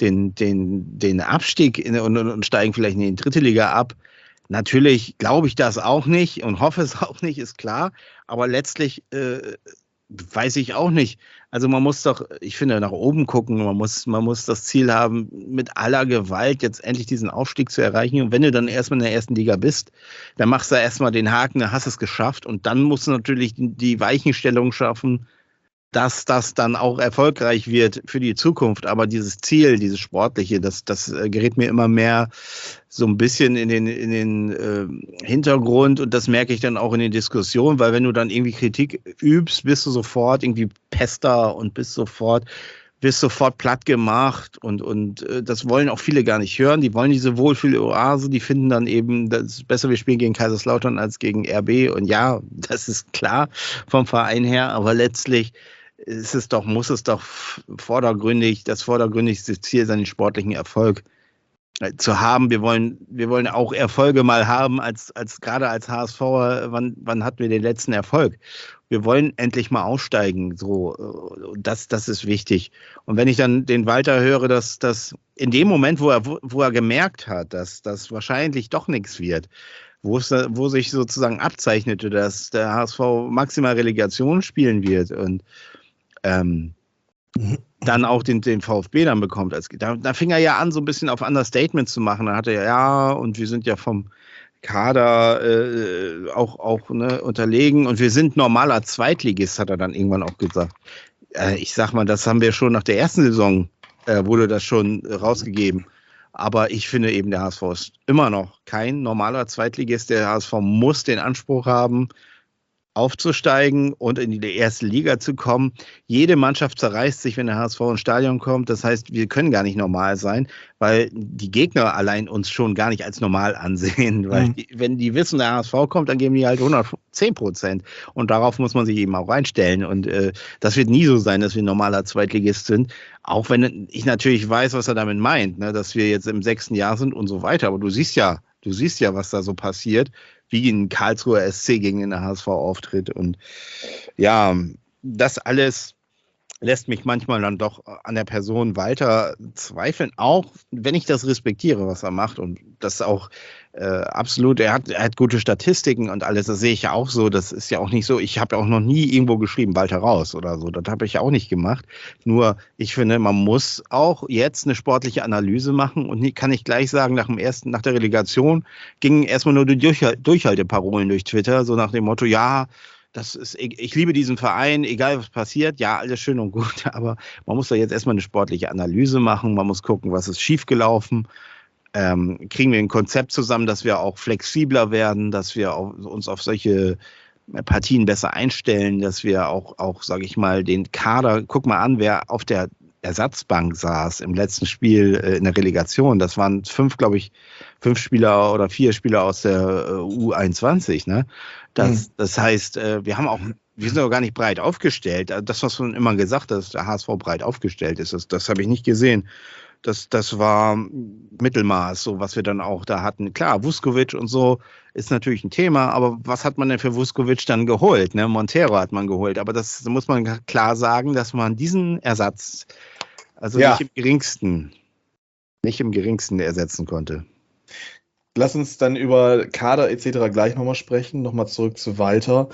den Abstieg und steigen vielleicht in die 3. Liga ab. Natürlich glaube ich das auch nicht und hoffe es auch nicht, ist klar. Aber letztlich weiß ich auch nicht. Also man muss doch, ich finde, nach oben gucken. Man muss das Ziel haben, mit aller Gewalt jetzt endlich diesen Aufstieg zu erreichen. Und wenn du dann erstmal in der 1. Liga bist, dann machst du erstmal den Haken, dann hast du es geschafft. Und dann musst du natürlich die Weichenstellung schaffen, dass das dann auch erfolgreich wird für die Zukunft. Aber dieses Ziel, dieses Sportliche, das gerät mir immer mehr so ein bisschen in den Hintergrund. Und das merke ich dann auch in den Diskussionen, weil wenn du dann irgendwie Kritik übst, bist du sofort irgendwie Pester und bist sofort platt gemacht und das wollen auch viele gar nicht hören. Die wollen diese Wohlfühl-Oase, die finden dann eben, das ist besser, wir spielen gegen Kaiserslautern als gegen RB. Und ja, das ist klar vom Verein her, aber letztlich muss es doch das vordergründigste Ziel sein, den sportlichen Erfolg zu haben. Wir wollen auch Erfolge mal haben, gerade als HSVer, wann hatten wir den letzten Erfolg? Wir wollen endlich mal aufsteigen, so, das ist wichtig. Und wenn ich dann den Walter höre, dass in dem Moment, wo er gemerkt hat, dass das wahrscheinlich doch nichts wird, wo sich sozusagen abzeichnete, dass der HSV maximal Relegation spielen wird und dann auch den VfB dann bekommt. Da fing er ja an, so ein bisschen auf Understatement zu machen. Da hat er ja, und wir sind ja vom Kader auch unterlegen und wir sind normaler Zweitligist, hat er dann irgendwann auch gesagt. Ich sag mal, das haben wir schon nach der ersten Saison, wurde das schon rausgegeben. Aber ich finde eben, der HSV ist immer noch kein normaler Zweitligist. Der HSV muss den Anspruch haben, aufzusteigen und in die erste Liga zu kommen. Jede Mannschaft zerreißt sich, wenn der HSV ins Stadion kommt. Das heißt, wir können gar nicht normal sein, weil die Gegner allein uns schon gar nicht als normal ansehen. Weil wenn die wissen, der HSV kommt, dann geben die halt 110%. Und darauf muss man sich eben auch einstellen. Und das wird nie so sein, dass wir ein normaler Zweitligist sind. Auch wenn ich natürlich weiß, was er damit meint, ne? Dass wir jetzt im 6. Jahr sind und so weiter. Aber du siehst ja, was da so passiert, wie ein Karlsruher SC gegen den HSV auftritt. Und ja, das alles lässt mich manchmal dann doch an der Person weiter zweifeln, auch wenn ich das respektiere, was er macht. Und das auch absolut, er hat gute Statistiken und alles, das sehe ich ja auch so. Das ist ja auch nicht so, ich habe ja auch noch nie irgendwo geschrieben, Walter raus oder so. Das habe ich ja auch nicht gemacht. Nur, ich finde, man muss auch jetzt eine sportliche Analyse machen und kann nicht gleich sagen, nach der Relegation gingen erstmal nur die Durchhalteparolen durch Twitter, so nach dem Motto, ja, ich liebe diesen Verein, egal was passiert, ja, alles schön und gut, aber man muss da jetzt erstmal eine sportliche Analyse machen, man muss gucken, was ist schiefgelaufen, kriegen wir ein Konzept zusammen, dass wir auch flexibler werden, dass wir uns auf solche Partien besser einstellen, dass wir auch sage ich mal, den Kader, guck mal an, wer auf der Ersatzbank saß im letzten Spiel in der Relegation, das waren 5 Spieler oder 4 Spieler aus der U21, ne? Das heißt, wir sind aber gar nicht breit aufgestellt. Das, was man immer gesagt hat, dass der HSV breit aufgestellt ist, das habe ich nicht gesehen. Das war Mittelmaß, so was wir dann auch da hatten. Klar, Vuskovic und so ist natürlich ein Thema, aber was hat man denn für Vuskovic dann geholt? Ne? Montero hat man geholt, aber das muss man klar sagen, dass man diesen Ersatz nicht im geringsten ersetzen konnte. Lass uns dann über Kader etc. gleich nochmal sprechen. Nochmal zurück zu Walter.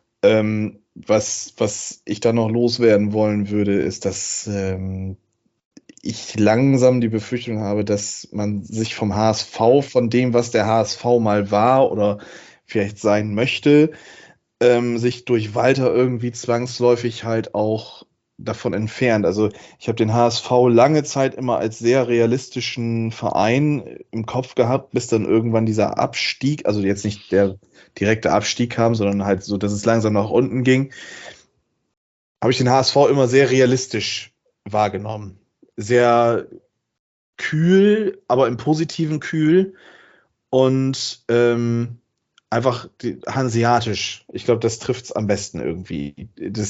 Was ich da noch loswerden wollen würde, ist, dass ich langsam die Befürchtung habe, dass man sich vom HSV, von dem, was der HSV mal war oder vielleicht sein möchte, sich durch Walter irgendwie zwangsläufig halt auch davon entfernt. Also ich habe den HSV lange Zeit immer als sehr realistischen Verein im Kopf gehabt, bis dann irgendwann dieser Abstieg, also jetzt nicht der direkte Abstieg kam, sondern halt so, dass es langsam nach unten ging, habe ich den HSV immer sehr realistisch wahrgenommen. Sehr kühl, aber im positiven kühl und einfach hanseatisch. Ich glaube, das trifft es am besten irgendwie.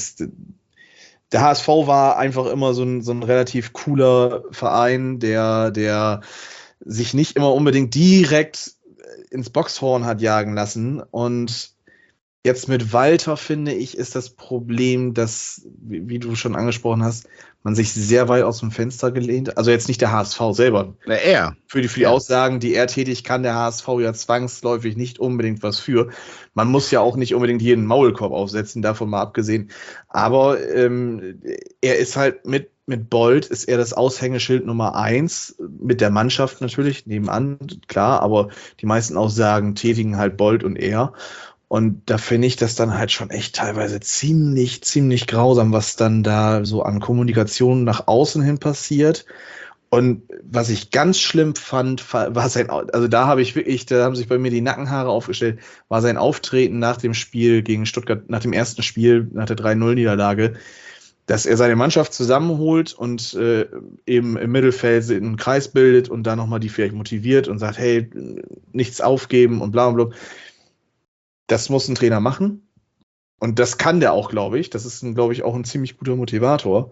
Der HSV war einfach immer so ein relativ cooler Verein, der sich nicht immer unbedingt direkt ins Boxhorn hat jagen lassen. Und jetzt mit Walter, finde ich, ist das Problem, dass, wie du schon angesprochen hast, man sich sehr weit aus dem Fenster gelehnt hat. Also jetzt nicht der HSV selber. Na, er. Für die Aussagen, die er tätigt, kann der HSV ja zwangsläufig nicht unbedingt was für. Man muss ja auch nicht unbedingt hier einen Maulkorb aufsetzen, davon mal abgesehen. Aber er ist halt mit Bold, ist er das Aushängeschild Nummer 1, mit der Mannschaft natürlich, nebenan, klar, aber die meisten Aussagen tätigen halt Bold und er. Und da finde ich das dann halt schon echt teilweise ziemlich grausam, was dann da so an Kommunikation nach außen hin passiert. Und was ich ganz schlimm fand, war da haben sich bei mir die Nackenhaare aufgestellt, war sein Auftreten nach dem Spiel gegen Stuttgart, nach dem ersten Spiel, nach der 3-0-Niederlage, dass er seine Mannschaft zusammenholt und eben im Mittelfeld einen Kreis bildet und da nochmal die vielleicht motiviert und sagt, hey, nichts aufgeben und bla bla bla. Das muss ein Trainer machen. Und das kann der auch, glaube ich. Das ist, glaube ich, auch ein ziemlich guter Motivator.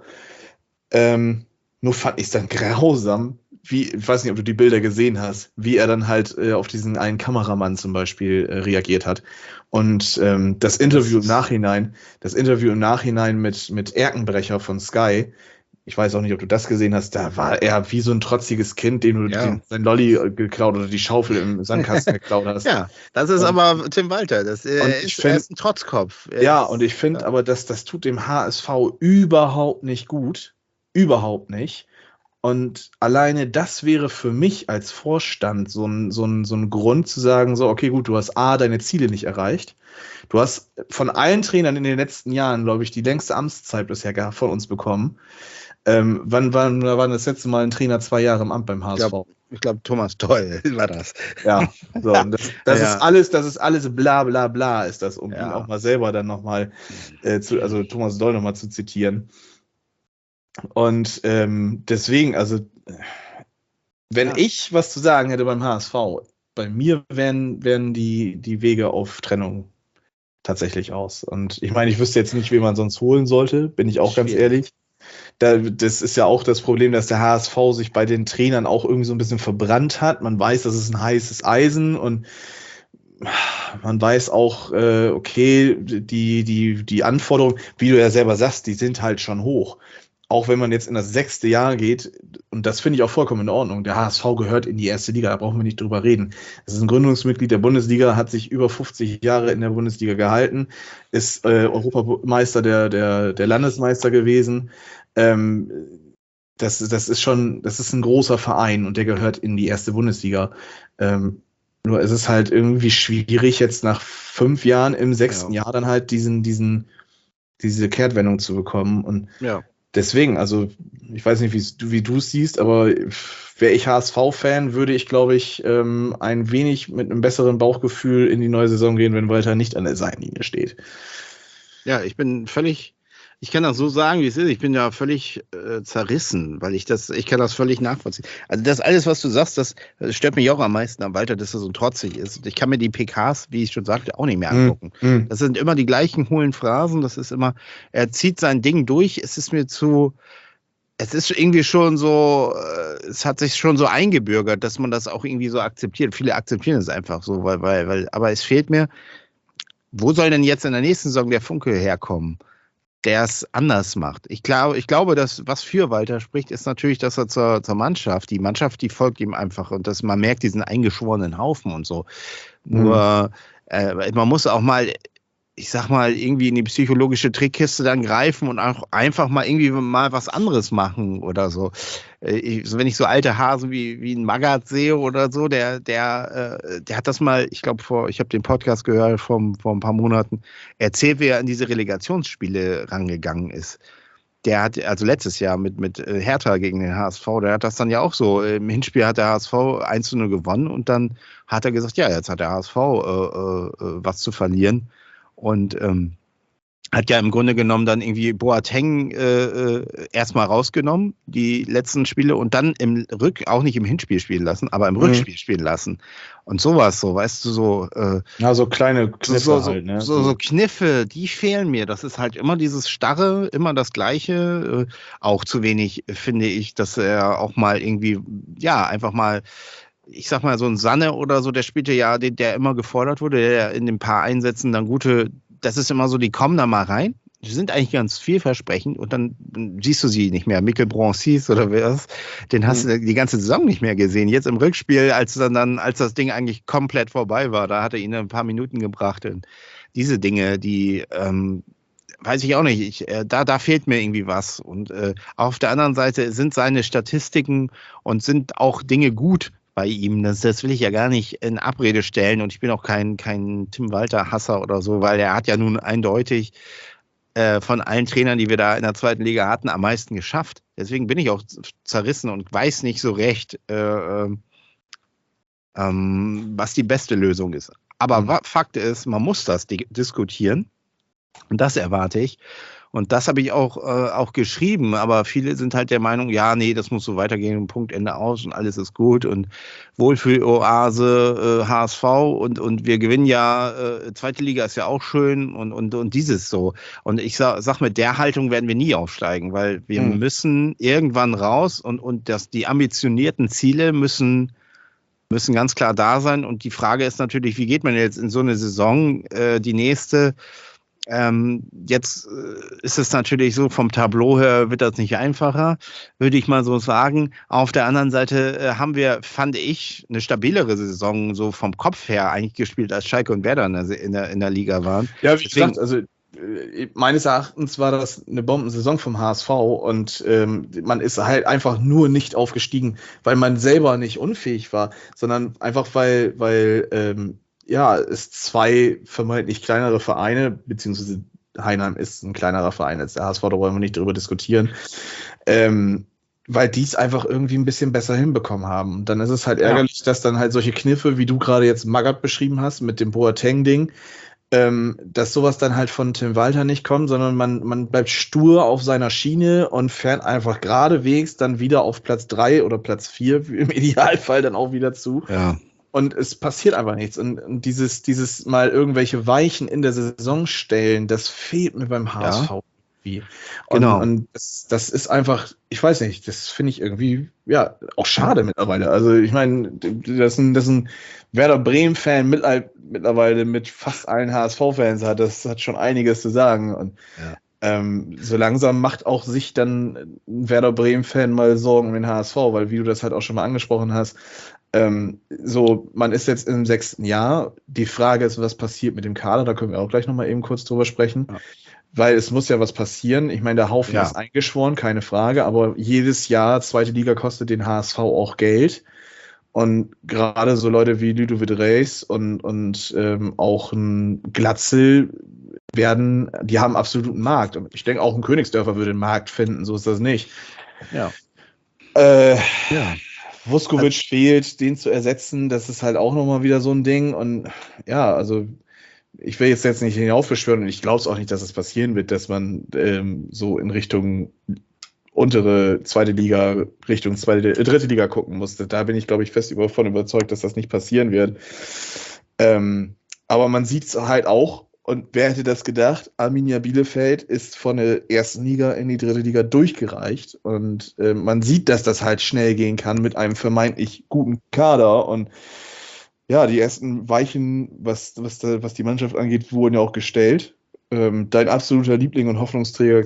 Nur fand ich es dann grausam, ich weiß nicht, ob du die Bilder gesehen hast, wie er dann halt auf diesen einen Kameramann zum Beispiel reagiert hat. Und das Interview im Nachhinein mit Erkenbrecher von Sky, ich weiß auch nicht, ob du das gesehen hast, da war er wie so ein trotziges Kind, dem du sein Lolli geklaut oder die Schaufel im Sandkasten geklaut hast. Ja, das ist aber Tim Walter, er ist ein Trotzkopf. Und ich finde aber, dass das tut dem HSV überhaupt nicht gut, überhaupt nicht. Und alleine das wäre für mich als Vorstand so ein Grund zu sagen, so, okay, gut, du hast deine Ziele nicht erreicht. Du hast von allen Trainern in den letzten Jahren, glaube ich, die längste Amtszeit bisher von uns bekommen. Wann war das letzte Mal ein Trainer 2 Jahre im Amt beim HSV? Ich glaube, Thomas Doll war das. Ja, so, und das ist alles bla bla bla, ist das, um ihn auch mal selber dann nochmal, also Thomas Doll nochmal zu zitieren. Und deswegen, also wenn ich was zu sagen hätte beim HSV, bei mir wären die Wege auf Trennung tatsächlich aus. Und ich meine, ich wüsste jetzt nicht, wen man sonst holen sollte, bin ich auch ganz ehrlich. Das ist ja auch das Problem, dass der HSV sich bei den Trainern auch irgendwie so ein bisschen verbrannt hat. Man weiß, das ist ein heißes Eisen und man weiß auch, okay, die Anforderungen, wie du ja selber sagst, die sind halt schon hoch. Auch wenn man jetzt in das 6. Jahr geht, und das finde ich auch vollkommen in Ordnung, der HSV gehört in die 1. Liga, da brauchen wir nicht drüber reden. Es ist ein Gründungsmitglied der Bundesliga, hat sich über 50 Jahre in der Bundesliga gehalten, ist Europameister der Landesmeister gewesen. Das ist ein großer Verein und der gehört in die 1. Bundesliga. Nur es ist halt irgendwie schwierig, jetzt nach 5 Jahren im 6. Jahr dann halt diese Kehrtwendung zu bekommen. Und deswegen, also ich weiß nicht, wie du es siehst, aber wäre ich HSV-Fan, würde ich, glaube ich, ein wenig mit einem besseren Bauchgefühl in die neue Saison gehen, wenn Walter nicht an der Seitenlinie steht. Ja, ich kann das so sagen, wie es ist. Ich bin ja völlig zerrissen, weil ich kann das völlig nachvollziehen. Also das alles, was du sagst, das stört mich auch am meisten am Walter, dass er so trotzig ist. Ich kann mir die PKs, wie ich schon sagte, auch nicht mehr angucken. Das sind immer die gleichen hohlen Phrasen. Das ist immer, er zieht sein Ding durch. Es ist irgendwie schon so, es hat sich schon so eingebürgert, dass man das auch irgendwie so akzeptiert. Viele akzeptieren es einfach so, aber es fehlt mir, wo soll denn jetzt in der nächsten Saison der Funke herkommen, der es anders macht? Ich glaube, dass was für Walter spricht, ist natürlich, dass er zur Mannschaft, die Mannschaft, die folgt ihm einfach und dass man merkt diesen eingeschworenen Haufen und so. Nur man muss auch mal, ich sag mal, irgendwie in die psychologische Trickkiste dann greifen und auch einfach mal irgendwie mal was anderes machen oder so. Wenn ich so alte Hasen wie ein Magath sehe oder so, der hat das mal, ich glaube, ich habe den Podcast gehört vor ein paar Monaten, erzählt, wie er in diese Relegationsspiele rangegangen ist. Der hat, also letztes Jahr mit Hertha gegen den HSV, der hat das dann ja auch so, im Hinspiel hat der HSV 1:0 gewonnen und dann hat er gesagt, ja, jetzt hat der HSV was zu verlieren. Und hat ja im Grunde genommen dann irgendwie Boateng erstmal rausgenommen, die letzten Spiele, und dann auch nicht im Hinspiel spielen lassen, aber im Rückspiel spielen lassen. Und sowas, so, weißt du, so. So kleine Kniffe halt, ne? So Kniffe, die fehlen mir. Das ist halt immer dieses Starre, immer das Gleiche. Auch zu wenig, finde ich, dass er auch mal irgendwie, ja, einfach mal, ich sag mal, so ein Sanne oder so, der spielte ja, der immer gefordert wurde, der in den paar Einsätzen dann das ist immer so, die kommen da mal rein, die sind eigentlich ganz vielversprechend und dann siehst du sie nicht mehr. Mikkel Bronsis oder was, den hast du die ganze Saison nicht mehr gesehen. Jetzt im Rückspiel, als das Ding eigentlich komplett vorbei war, da hat er ihn ein paar Minuten gebracht. Und diese Dinge, die weiß ich auch nicht. Da fehlt mir irgendwie was. Und auf der anderen Seite sind seine Statistiken und sind auch Dinge gut bei ihm. Das will ich ja gar nicht in Abrede stellen. Und ich bin auch kein Tim Walter-Hasser oder so, weil er hat ja nun eindeutig von allen Trainern, die wir da in der 2. Liga hatten, am meisten geschafft. Deswegen bin ich auch zerrissen und weiß nicht so recht, was die beste Lösung ist. Aber Fakt ist, man muss das diskutieren. Und das erwarte ich. Und das habe ich auch geschrieben, aber viele sind halt der Meinung, ja, nee, das muss so weitergehen, Punkt, Ende aus und alles ist gut und Wohlfühl-Oase, HSV und wir gewinnen ja, 2. Liga ist ja auch schön und dieses so. Und ich sag, mit der Haltung werden wir nie aufsteigen, weil wir müssen irgendwann raus und die ambitionierten Ziele müssen ganz klar da sein. Und die Frage ist natürlich, wie geht man jetzt in so eine Saison, die nächste? Jetzt ist es natürlich so, vom Tableau her wird das nicht einfacher, würde ich mal so sagen. Auf der anderen Seite haben wir, fand ich, eine stabilere Saison so vom Kopf her eigentlich gespielt, als Schalke und Werder in der Liga waren. Ja, wie gesagt, also meines Erachtens war das eine Bombensaison vom HSV und man ist halt einfach nur nicht aufgestiegen, weil man selber nicht unfähig war, sondern einfach weil es zwei vermeintlich kleinere Vereine, beziehungsweise Heinheim ist ein kleinerer Verein als der HSV, da wollen wir nicht drüber diskutieren, weil die es einfach irgendwie ein bisschen besser hinbekommen haben. Und dann ist es halt ärgerlich, dass dann halt solche Kniffe, wie du gerade jetzt Magath beschrieben hast, mit dem Boateng-Ding, dass sowas dann halt von Tim Walter nicht kommt, sondern man bleibt stur auf seiner Schiene und fährt einfach geradewegs dann wieder auf Platz 3 oder Platz 4 im Idealfall dann auch wieder zu. Ja. Und es passiert einfach nichts. Und dieses mal irgendwelche Weichen in der Saison stellen, das fehlt mir beim HSV irgendwie. Und das ist einfach, ich weiß nicht, das finde ich irgendwie, ja, auch schade mittlerweile. Also ich meine, dass ein Werder Bremen-Fan mittlerweile mit fast allen HSV-Fans hat, das hat schon einiges zu sagen. Und so langsam macht auch sich dann ein Werder Bremen-Fan mal Sorgen um den HSV, weil wie du das halt auch schon mal angesprochen hast, man ist jetzt im 6. Jahr. Die Frage ist, was passiert mit dem Kader? Da können wir auch gleich nochmal eben kurz drüber sprechen. Ja. Weil es muss ja was passieren. Ich meine, der Haufen ist eingeschworen, keine Frage. Aber jedes Jahr, 2. Liga kostet den HSV auch Geld. Und gerade so Leute wie Ludovic Reis und auch ein Glatzel die haben absoluten Markt. Und ich denke, auch ein Königsdörfer würde den Markt finden. So ist das nicht. Ja. Vuskovic fehlt, den zu ersetzen, das ist halt auch nochmal wieder so ein Ding. Und ja, also ich will jetzt nicht hinaufbeschwören und ich glaube es auch nicht, dass es passieren wird, dass man so in Richtung untere 2. Liga, Richtung 3. Liga gucken musste. Da bin ich, glaube ich, fest davon überzeugt, dass das nicht passieren wird. Aber man sieht es halt auch, und wer hätte das gedacht, Arminia Bielefeld ist von der 1. Liga in die 3. Liga durchgereicht. Und man sieht, dass das halt schnell gehen kann mit einem vermeintlich guten Kader. Und ja, die ersten Weichen, was die Mannschaft angeht, wurden ja auch gestellt. Dein absoluter Liebling und Hoffnungsträger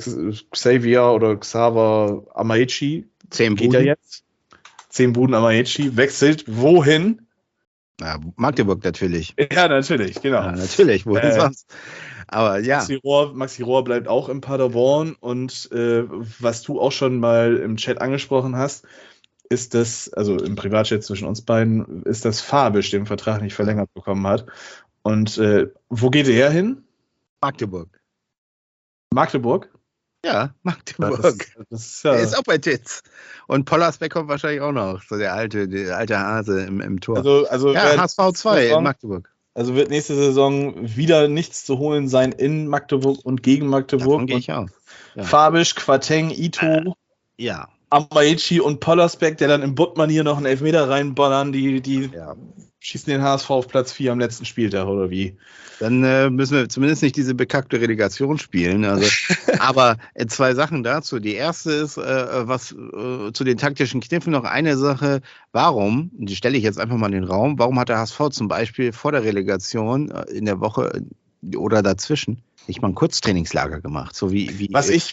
Xaver Amaechi 10 geht Buden. ja jetzt. 10 Buden Amaechi wechselt wohin? Ja, Magdeburg natürlich. Ja, natürlich, genau. Ja, natürlich, wohin sonst? Aber ja. Maxi Rohr bleibt auch in Paderborn und was du auch schon mal im Chat angesprochen hast, ist das, also im Privatchat zwischen uns beiden, ist das Fabisch den Vertrag nicht verlängert bekommen hat. Und wo geht er hin? Magdeburg. Magdeburg? Ja, Magdeburg. Er ist auch bei Titz. Und Pollersbeck kommt wahrscheinlich auch noch, so der alte Hase im Tor. Also HSV 2 in Magdeburg. Also wird nächste Saison wieder nichts zu holen sein in Magdeburg und gegen Magdeburg. Davon gehe ich auch. Ja. Fabisch, Quateng, Ito, Amaechi und Pollersbeck, der dann im Buttmanier noch einen Elfmeter reinballern, die schießen den HSV auf Platz 4 am letzten Spieltag, oder wie? Dann müssen wir zumindest nicht diese bekackte Relegation spielen. Also, aber 2 Sachen dazu. Die erste ist, was zu den taktischen Kniffen noch eine Sache. Warum, die stelle ich jetzt einfach mal in den Raum, warum hat der HSV zum Beispiel vor der Relegation in der Woche oder dazwischen nicht mal ein Kurztrainingslager gemacht? So wie was ich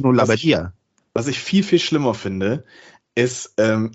viel, viel schlimmer finde, ist,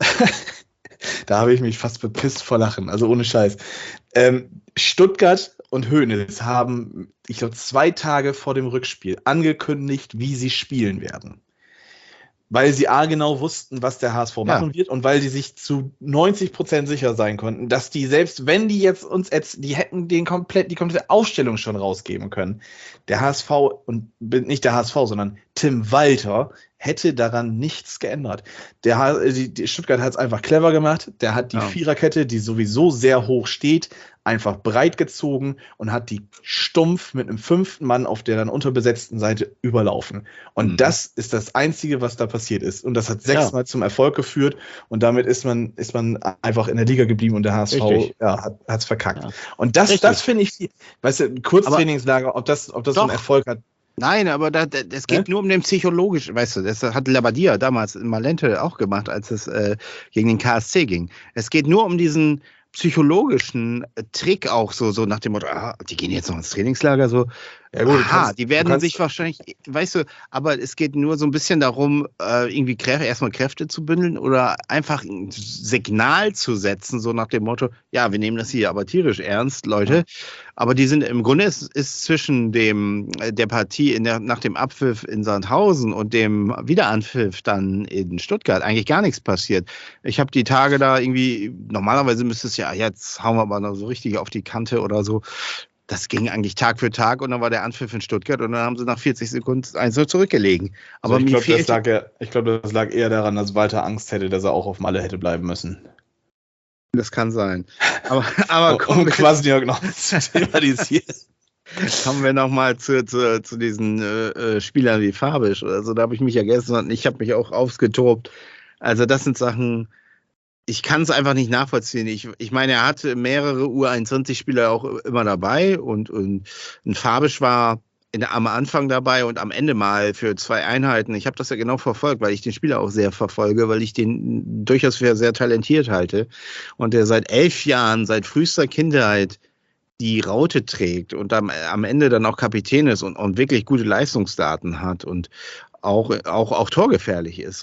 da habe ich mich fast bepisst vor Lachen, also ohne Scheiß. Stuttgart und Hoeneß haben, ich glaube, 2 Tage vor dem Rückspiel angekündigt, wie sie spielen werden. Weil sie genau wussten, was der HSV machen wird und weil sie sich zu 90% sicher sein konnten, dass die, selbst wenn die jetzt die hätten die komplette Aufstellung schon rausgeben können. Der HSV, und nicht der HSV, sondern Tim Walter, hätte daran nichts geändert. Die Stuttgart hat es einfach clever gemacht. Der hat die Viererkette, die sowieso sehr hoch steht, einfach breit gezogen und hat die stumpf mit einem 5. Mann auf der dann unterbesetzten Seite überlaufen. Und das ist das Einzige, was da passiert ist. Und das hat 6-mal zum Erfolg geführt. Und damit ist man einfach in der Liga geblieben und der HSV hat es verkackt. Ja. Und das finde ich, weißt du, ein Kurztrainingslager, ob das so einen Erfolg hat. Nein, aber es geht nur um den psychologischen, weißt du, das hat Labadia damals in Malente auch gemacht, als es gegen den KSC ging. Es geht nur um diesen psychologischen Trick auch so nach dem Motto, die gehen jetzt noch ins Trainingslager, so Ja, gut, Die werden sich wahrscheinlich, weißt du, aber es geht nur so ein bisschen darum, irgendwie erstmal Kräfte zu bündeln oder einfach ein Signal zu setzen, so nach dem Motto, ja, wir nehmen das hier aber tierisch ernst, Leute. Ja. Aber die sind im Grunde ist zwischen der Partie nach dem Abpfiff in Sandhausen und dem Wiederanpfiff dann in Stuttgart eigentlich gar nichts passiert. Ich habe die Tage da irgendwie, normalerweise müsste es ja, jetzt hauen wir mal noch so richtig auf die Kante oder so. Das ging eigentlich Tag für Tag und dann war der Anpfiff in Stuttgart und dann haben sie nach 40 Sekunden 1-0 zurückgelegen. Aber also ich glaube, das lag eher daran, dass Walter Angst hätte, dass er auch auf Malle hätte bleiben müssen. Das kann sein. Aber um Kwasniok noch zu thematisieren. Kommen wir nochmal zu diesen Spielern wie Fabisch oder so. Da habe ich mich ja gestern, ich habe mich auch aufgetobt. Also das sind Sachen, ich kann es einfach nicht nachvollziehen. Ich meine, er hatte mehrere U21-Spieler auch immer dabei und ein Fabisch war am Anfang dabei und am Ende mal für 2 Einheiten. Ich habe das ja genau verfolgt, weil ich den Spieler auch sehr verfolge, weil ich den durchaus für sehr talentiert halte. Und der seit 11 Jahren, seit frühester Kindheit die Raute trägt und am Ende dann auch Kapitän ist und wirklich gute Leistungsdaten hat und auch torgefährlich ist.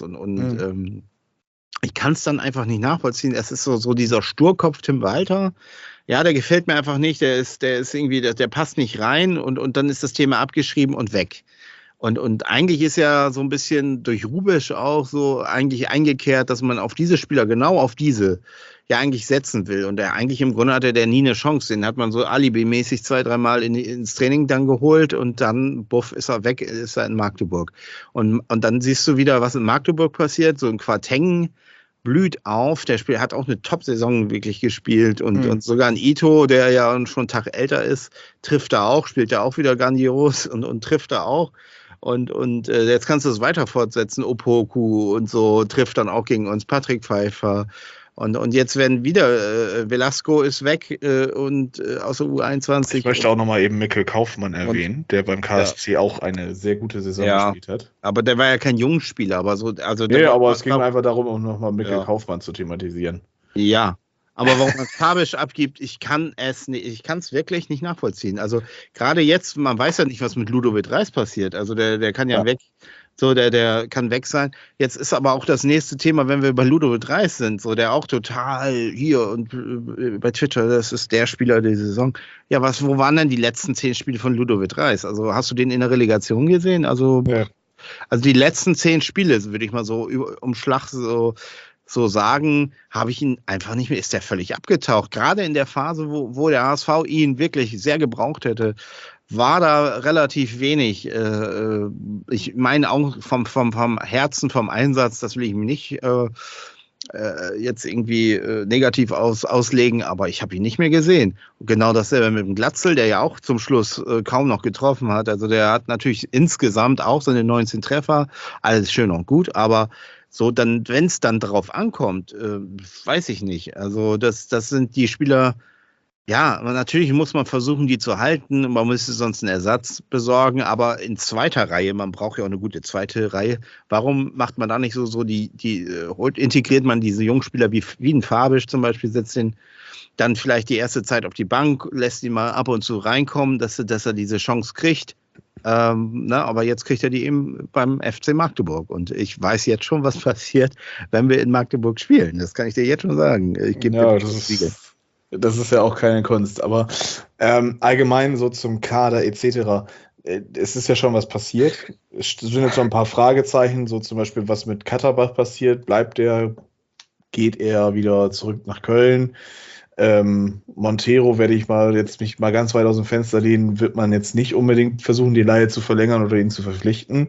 Ich kann es dann einfach nicht nachvollziehen. Es ist so dieser Sturkopf Tim Walter. Ja, der gefällt mir einfach nicht. Der ist irgendwie, der passt nicht rein und dann ist das Thema abgeschrieben und weg. Und eigentlich ist ja so ein bisschen durch Rubisch auch so eigentlich eingekehrt, dass man auf diese Spieler, genau auf diese, ja eigentlich setzen will. Und eigentlich im Grunde hatte der nie eine Chance. Den hat man so alibimäßig 2-3 Mal ins Training dann geholt und dann, buff, ist er weg, ist er in Magdeburg. Und dann siehst du wieder, was in Magdeburg passiert. So ein Quarteng blüht auf. Der Spieler hat auch eine Top-Saison wirklich gespielt und sogar ein Ito, der ja schon einen Tag älter ist, trifft da auch, spielt ja auch wieder grandios und trifft da auch. Und jetzt kannst du es weiter fortsetzen. Opoku und so trifft dann auch gegen uns. Patrick Pfeiffer. Und jetzt werden wieder, Velasco ist weg aus der U21. Ich möchte auch nochmal eben Mikkel Kaufmann erwähnen, der beim KSC auch eine sehr gute Saison gespielt hat. Aber der war ja kein Jungspieler. Aber aber es ging einfach darum, um nochmal Mikkel Kaufmann zu thematisieren. Ja, aber warum man Fabisch abgibt, ich kann es wirklich nicht nachvollziehen. Also gerade jetzt, man weiß ja nicht, was mit Ludovic Reis passiert. Also der kann ja weg. So, der kann weg sein. Jetzt ist aber auch das nächste Thema, wenn wir bei Ludovic Reis sind, so der auch total hier und bei Twitter, das ist der Spieler der Saison. Ja, wo waren denn die letzten 10 Spiele von Ludovic Reis? Also hast du den in der Relegation gesehen? Also die letzten 10 Spiele, würde ich mal so um Schlag so sagen, habe ich ihn einfach nicht mehr, ist der völlig abgetaucht. Gerade in der Phase, wo der HSV ihn wirklich sehr gebraucht hätte, war da relativ wenig. Ich meine auch vom Herzen, vom Einsatz, das will ich mir nicht jetzt irgendwie negativ auslegen, aber ich habe ihn nicht mehr gesehen. Und genau dasselbe mit dem Glatzel, der ja auch zum Schluss kaum noch getroffen hat. Also der hat natürlich insgesamt auch seine 19 Treffer, alles schön und gut, aber so dann, wenn es dann darauf ankommt, weiß ich nicht. Also das sind die Spieler. Ja, natürlich muss man versuchen, die zu halten. Man müsste sonst einen Ersatz besorgen, aber in zweiter Reihe, man braucht ja auch eine gute zweite Reihe. Warum macht man da nicht so integriert man diese Jungspieler wie ein Fabisch zum Beispiel, setzt den dann vielleicht die erste Zeit auf die Bank, lässt ihn mal ab und zu reinkommen, dass er diese Chance kriegt. Aber jetzt kriegt er die eben beim FC Magdeburg. Und ich weiß jetzt schon, was passiert, wenn wir in Magdeburg spielen. Das kann ich dir jetzt schon sagen. Ich gebe dir das Siegel. Das ist ja auch keine Kunst, aber allgemein so zum Kader etc. Es ist ja schon was passiert. Es sind jetzt schon ein paar Fragezeichen, so zum Beispiel, was mit Katterbach passiert. Bleibt er? Geht er wieder zurück nach Köln? Montero werde ich mich mal ganz weit aus dem Fenster lehnen, wird man jetzt nicht unbedingt versuchen, die Leihe zu verlängern oder ihn zu verpflichten.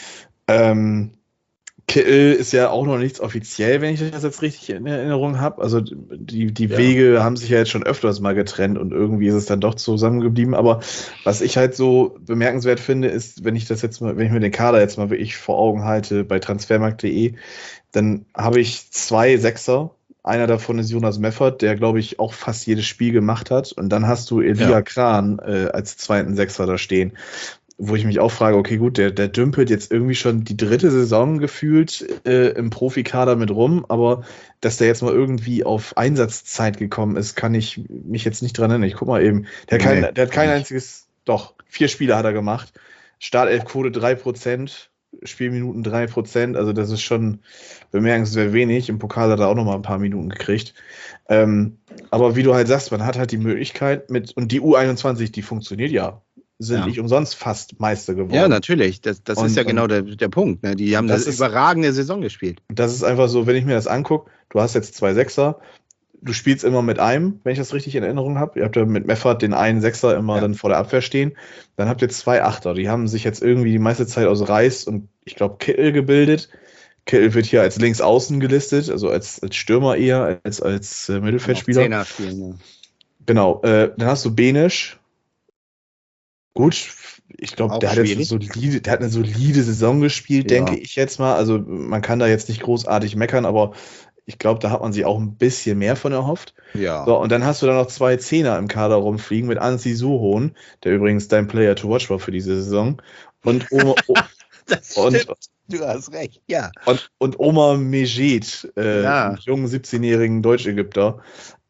Kittel ist ja auch noch nichts offiziell, wenn ich das jetzt richtig in Erinnerung habe. Also die Wege haben sich ja jetzt schon öfters mal getrennt und irgendwie ist es dann doch zusammengeblieben. Aber was ich halt so bemerkenswert finde, ist, wenn ich mir den Kader jetzt mal wirklich vor Augen halte bei transfermarkt.de, dann habe ich 2 Sechser. Einer davon ist Jonas Meffert, der, glaube ich, auch fast jedes Spiel gemacht hat. Und dann hast du Elia Kran als zweiten Sechser da stehen. Wo ich mich auch frage, okay, gut, der dümpelt jetzt irgendwie schon die 3. Saison gefühlt im Profikader mit rum, aber dass der jetzt mal irgendwie auf Einsatzzeit gekommen ist, kann ich mich jetzt nicht dran erinnern. Ich guck mal eben. Der hat kein einziges Doch, 4 Spiele hat er gemacht. Startelfquote 3%, Spielminuten 3%, also das ist schon bemerkenswert wenig. Im Pokal hat er auch noch mal ein paar Minuten gekriegt. Aber wie du halt sagst, man hat halt die Möglichkeit und die U21, die funktioniert ja. Sind nicht umsonst fast Meister geworden. Ja, natürlich. Das ist ja genau der Punkt. Ne? Die haben eine überragende Saison gespielt. Das ist einfach so, wenn ich mir das angucke, du hast jetzt 2 Sechser, du spielst immer mit einem, wenn ich das richtig in Erinnerung habe. Ihr habt ja mit Meffert den einen Sechser immer dann vor der Abwehr stehen. Dann habt ihr 2 Achter. Die haben sich jetzt irgendwie die meiste Zeit aus Reis und ich glaube Kittel gebildet. Kittel wird hier als Linksaußen gelistet, also als Stürmer eher, als Mittelfeldspieler. Zehner spielen, ja. Genau. Dann hast du Benisch. Gut, ich glaube, der hat eine solide Saison gespielt, denke ich jetzt mal. Also man kann da jetzt nicht großartig meckern, aber ich glaube, da hat man sich auch ein bisschen mehr von erhofft. Ja. So, und dann hast du da noch 2 Zehner im Kader rumfliegen mit Ansi Suhohn, der übrigens dein Player to watch war für diese Saison. Und das stimmt. Du hast recht, ja. Und Omar Mejid, einen jungen 17-jährigen Deutsch-Ägypter.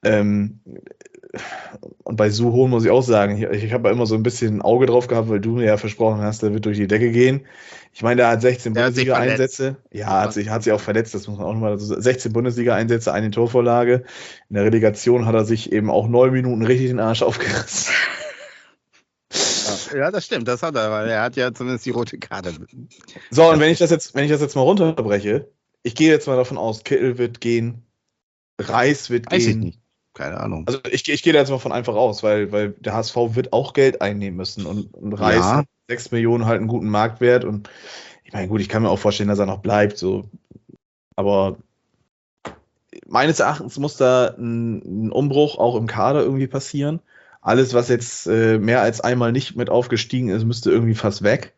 Und bei Suhohn muss ich auch sagen, ich habe ja immer so ein bisschen ein Auge drauf gehabt, weil du mir ja versprochen hast, der wird durch die Decke gehen. Ich meine, der hat 16 Bundesliga-Einsätze. Ja, hat sich auch verletzt, das muss man auch nochmal dazu sagen. 16 Bundesliga-Einsätze, eine Torvorlage. In der Relegation hat er sich eben auch 9 Minuten richtig den Arsch aufgerissen. Ja, das stimmt, das hat er, weil er hat ja zumindest die rote Karte. So, und wenn ich das jetzt mal runterbreche, ich gehe jetzt mal davon aus, Kittel wird gehen, Reis wird gehen. Weiß ich nicht. Keine Ahnung. Also ich gehe da jetzt mal von einfach aus, weil der HSV wird auch Geld einnehmen müssen und Reis 6 Millionen halt einen guten Marktwert und ich meine, gut, ich kann mir auch vorstellen, dass er noch bleibt, so. Aber meines Erachtens muss da ein Umbruch auch im Kader irgendwie passieren. Alles, was jetzt mehr als einmal nicht mit aufgestiegen ist, müsste irgendwie fast weg.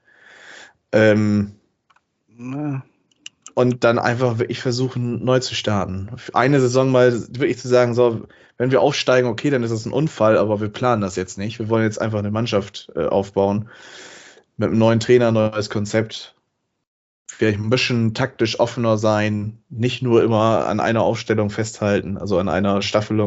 Und dann einfach wirklich versuchen, neu zu starten. Eine Saison mal wirklich zu sagen, so, wenn wir aufsteigen, okay, dann ist das ein Unfall, aber wir planen das jetzt nicht. Wir wollen jetzt einfach eine Mannschaft aufbauen. Mit einem neuen Trainer, neues Konzept. Vielleicht ein bisschen taktisch offener sein. Nicht nur immer an einer Aufstellung festhalten, also an einer Staffelung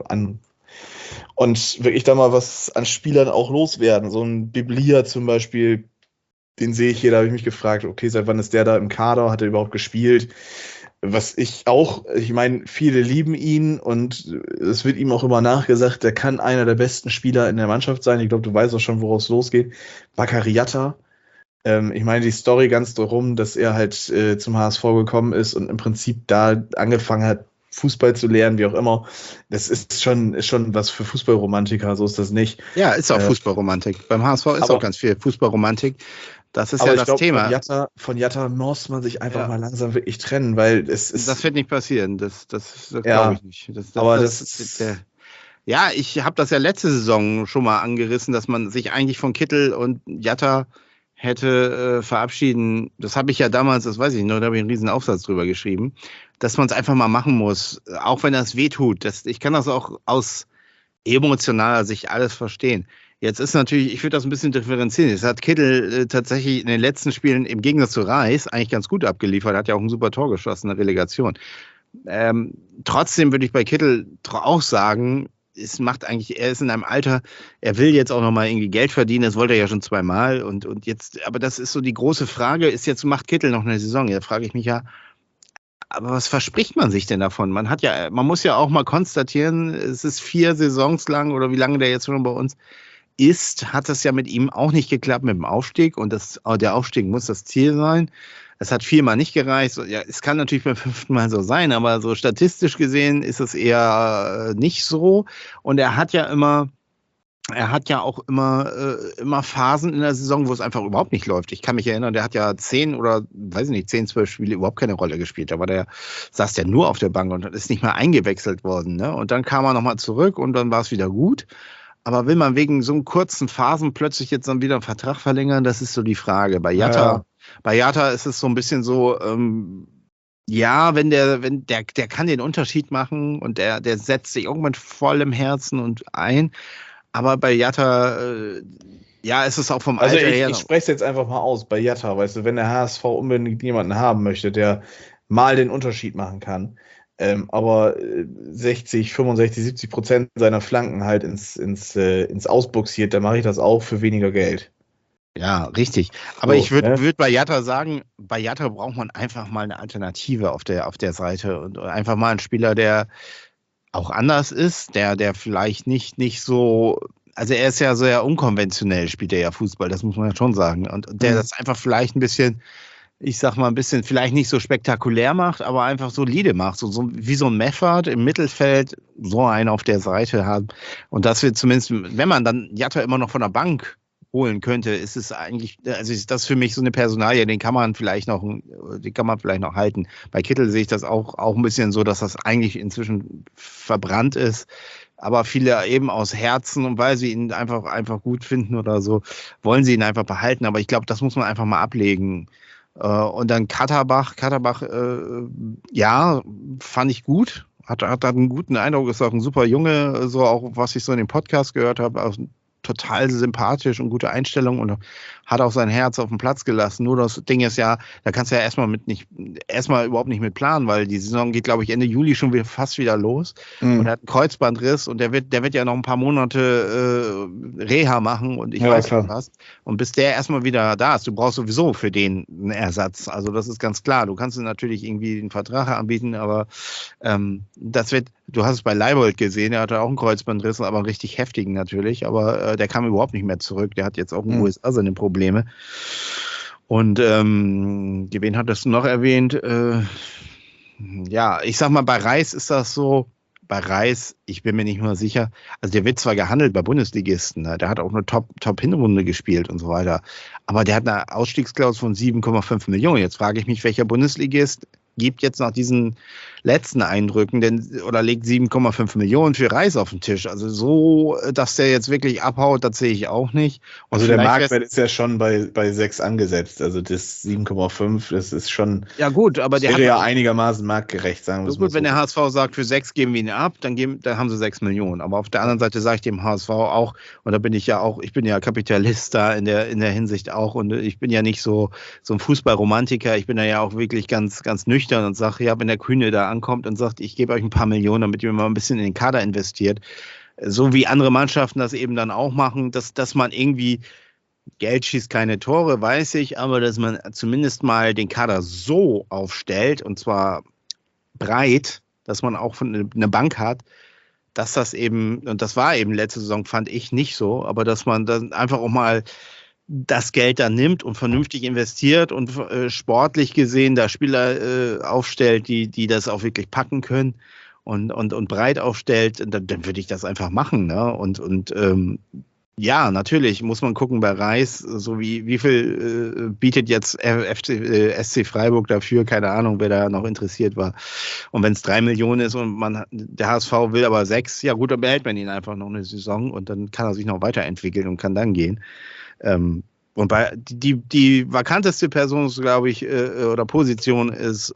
und wirklich da mal was an Spielern auch loswerden. So ein Biblia zum Beispiel, den sehe ich hier, da habe ich mich gefragt, okay, seit wann ist der da im Kader, hat er überhaupt gespielt? Ich meine, viele lieben ihn und es wird ihm auch immer nachgesagt, der kann einer der besten Spieler in der Mannschaft sein. Ich glaube, du weißt auch schon, woraus es losgeht. Bakariata. Ich meine, die Story ganz darum, dass er halt zum HSV gekommen ist und im Prinzip da angefangen hat, Fußball zu lernen, wie auch immer. Das ist schon was für Fußballromantiker, so ist das nicht. Ja, ist auch Fußballromantik. Beim HSV ist auch ganz viel Fußballromantik. Das ist ja das Thema. Von Jatta muss man sich einfach mal langsam wirklich trennen, weil es ist. Das wird nicht passieren. Das glaube ich nicht. Ich habe das ja letzte Saison schon mal angerissen, dass man sich eigentlich von Kittel und Jatta hätte verabschieden. Das habe ich ja damals, das weiß ich noch, da habe ich einen riesen Aufsatz drüber geschrieben, dass man es einfach mal machen muss, auch wenn das wehtut. Ich kann das auch aus emotionaler Sicht alles verstehen. Jetzt ist natürlich, ich würde das ein bisschen differenzieren. Jetzt hat Kittel tatsächlich in den letzten Spielen im Gegensatz zu Reis eigentlich ganz gut abgeliefert, hat ja auch ein super Tor geschossen in der Relegation. Trotzdem würde ich bei Kittel auch sagen, er ist in einem Alter, er will jetzt auch nochmal irgendwie Geld verdienen, das wollte er ja schon 2-mal und jetzt, aber das ist so die große Frage, macht Kittel noch eine Saison? Da frage ich mich ja, aber was verspricht man sich denn davon? Man muss ja auch mal konstatieren, es ist 4 Saisons lang oder wie lange der jetzt schon bei uns ist, hat das ja mit ihm auch nicht geklappt mit dem Aufstieg und der Aufstieg muss das Ziel sein. Es hat 4-mal nicht gereicht. Ja, es kann natürlich beim 5. Mal so sein, aber so statistisch gesehen ist es eher nicht so. Und er hat ja auch immer Phasen in der Saison, wo es einfach überhaupt nicht läuft. Ich kann mich erinnern, der hat ja 10, 12 Spiele überhaupt keine Rolle gespielt. Da saß der nur auf der Bank und ist nicht mal eingewechselt worden. Ne? Und dann kam er nochmal zurück und dann war es wieder gut. Aber will man wegen so kurzen Phasen plötzlich jetzt dann wieder einen Vertrag verlängern? Das ist so die Frage. Bei Jatta ist es so ein bisschen so, wenn der kann den Unterschied machen und der setzt sich irgendwann voll im Herzen und ein. Aber bei Jatta, ist es auch vom Alter her. Ich spreche es jetzt einfach mal aus. Bei Jatta, weißt du, wenn der HSV unbedingt jemanden haben möchte, der mal den Unterschied machen kann, Aber 60, 65, 70% seiner Flanken halt ins Ausbuxiert, dann mache ich das auch für weniger Geld. Ja, richtig. Aber So, ich würde ne? würd bei Jatta sagen, bei Jatta braucht man einfach mal eine Alternative auf der Seite und einfach mal einen Spieler, der auch anders ist, der vielleicht nicht so, also er ist ja sehr unkonventionell, spielt er ja Fußball, das muss man ja schon sagen. Und der das einfach vielleicht ein bisschen, ich sag mal, ein bisschen vielleicht nicht so spektakulär macht, aber einfach solide macht. So wie so ein Meffert im Mittelfeld, so einen auf der Seite haben. Und das wird zumindest, wenn man dann Jatta immer noch von der Bank holen könnte, ist es eigentlich, also ist das für mich so eine Personalie, den kann man vielleicht noch halten. Bei Kittel sehe ich das auch ein bisschen so, dass das eigentlich inzwischen verbrannt ist. Aber viele eben aus Herzen und weil sie ihn einfach gut finden oder so, wollen sie ihn einfach behalten. Aber ich glaube, das muss man einfach mal ablegen. Und dann Katterbach, ja, fand ich gut. Hat einen guten Eindruck, ist auch ein super Junge, so auch was ich so in dem Podcast gehört habe, auch total sympathisch und gute Einstellung und hat auch sein Herz auf den Platz gelassen. Nur das Ding ist ja, da kannst du ja erstmal überhaupt nicht mit planen, weil die Saison geht, glaube ich, Ende Juli schon fast wieder los. Und er hat einen Kreuzbandriss und der wird ja noch ein paar Monate Reha machen und ich weiß nicht was. Und bis der erstmal wieder da ist, du brauchst sowieso für den einen Ersatz. Also das ist ganz klar. Du kannst ihm natürlich irgendwie einen Vertrag anbieten, aber du hast es bei Leibold gesehen, er hatte auch einen Kreuzbandriss, aber einen richtig heftigen natürlich, aber der kam überhaupt nicht mehr zurück. Der hat jetzt auch in den USA seine Probleme. Und wen hattest du noch erwähnt? Ja, ich sag mal, bei Reis ist das so, bei Reis, ich bin mir nicht mehr sicher, also der wird zwar gehandelt bei Bundesligisten, ne? Der hat auch eine Top-Hinrunde gespielt und so weiter, aber der hat eine Ausstiegsklausel von 7,5 Millionen. Jetzt frage ich mich, welcher Bundesligist gibt jetzt nach diesen letzten Eindrücken oder legt 7,5 Millionen für Reis auf den Tisch. Also so, dass der jetzt wirklich abhaut, das sehe ich auch nicht. Und also der Marktwert ist ja schon bei 6 angesetzt. Also das 7,5, das ist schon, ja gut, aber wäre ja einigermaßen marktgerecht, sagen wir so gut, wenn der HSV sagt, für 6 geben wir ihn ab, dann haben sie 6 Millionen. Aber auf der anderen Seite sage ich dem HSV auch, und da bin ich ja auch, ich bin ja Kapitalist da in der Hinsicht auch und ich bin ja nicht so ein Fußballromantiker, ich bin da ja auch wirklich ganz, ganz nüchtern und sage, ja, wenn der Kühne da ankommt und sagt, ich gebe euch ein paar Millionen, damit ihr mal ein bisschen in den Kader investiert, so wie andere Mannschaften das eben dann auch machen, dass man irgendwie, Geld schießt keine Tore, weiß ich, aber dass man zumindest mal den Kader so aufstellt und zwar breit, dass man auch eine Bank hat, dass das eben, und das war eben letzte Saison, fand ich nicht so, aber dass man dann einfach auch mal das Geld dann nimmt und vernünftig investiert und sportlich gesehen da Spieler aufstellt, die das auch wirklich packen können und breit aufstellt, dann würde ich das einfach machen. Ne? Und ja, natürlich muss man gucken bei Reis, so wie viel bietet jetzt SC Freiburg dafür, keine Ahnung, wer da noch interessiert war. Und wenn es 3 Millionen ist und der HSV will aber 6, ja gut, dann behält man ihn einfach noch eine Saison und dann kann er sich noch weiterentwickeln und kann dann gehen. Und bei die vakanteste Person, glaube ich, oder Position ist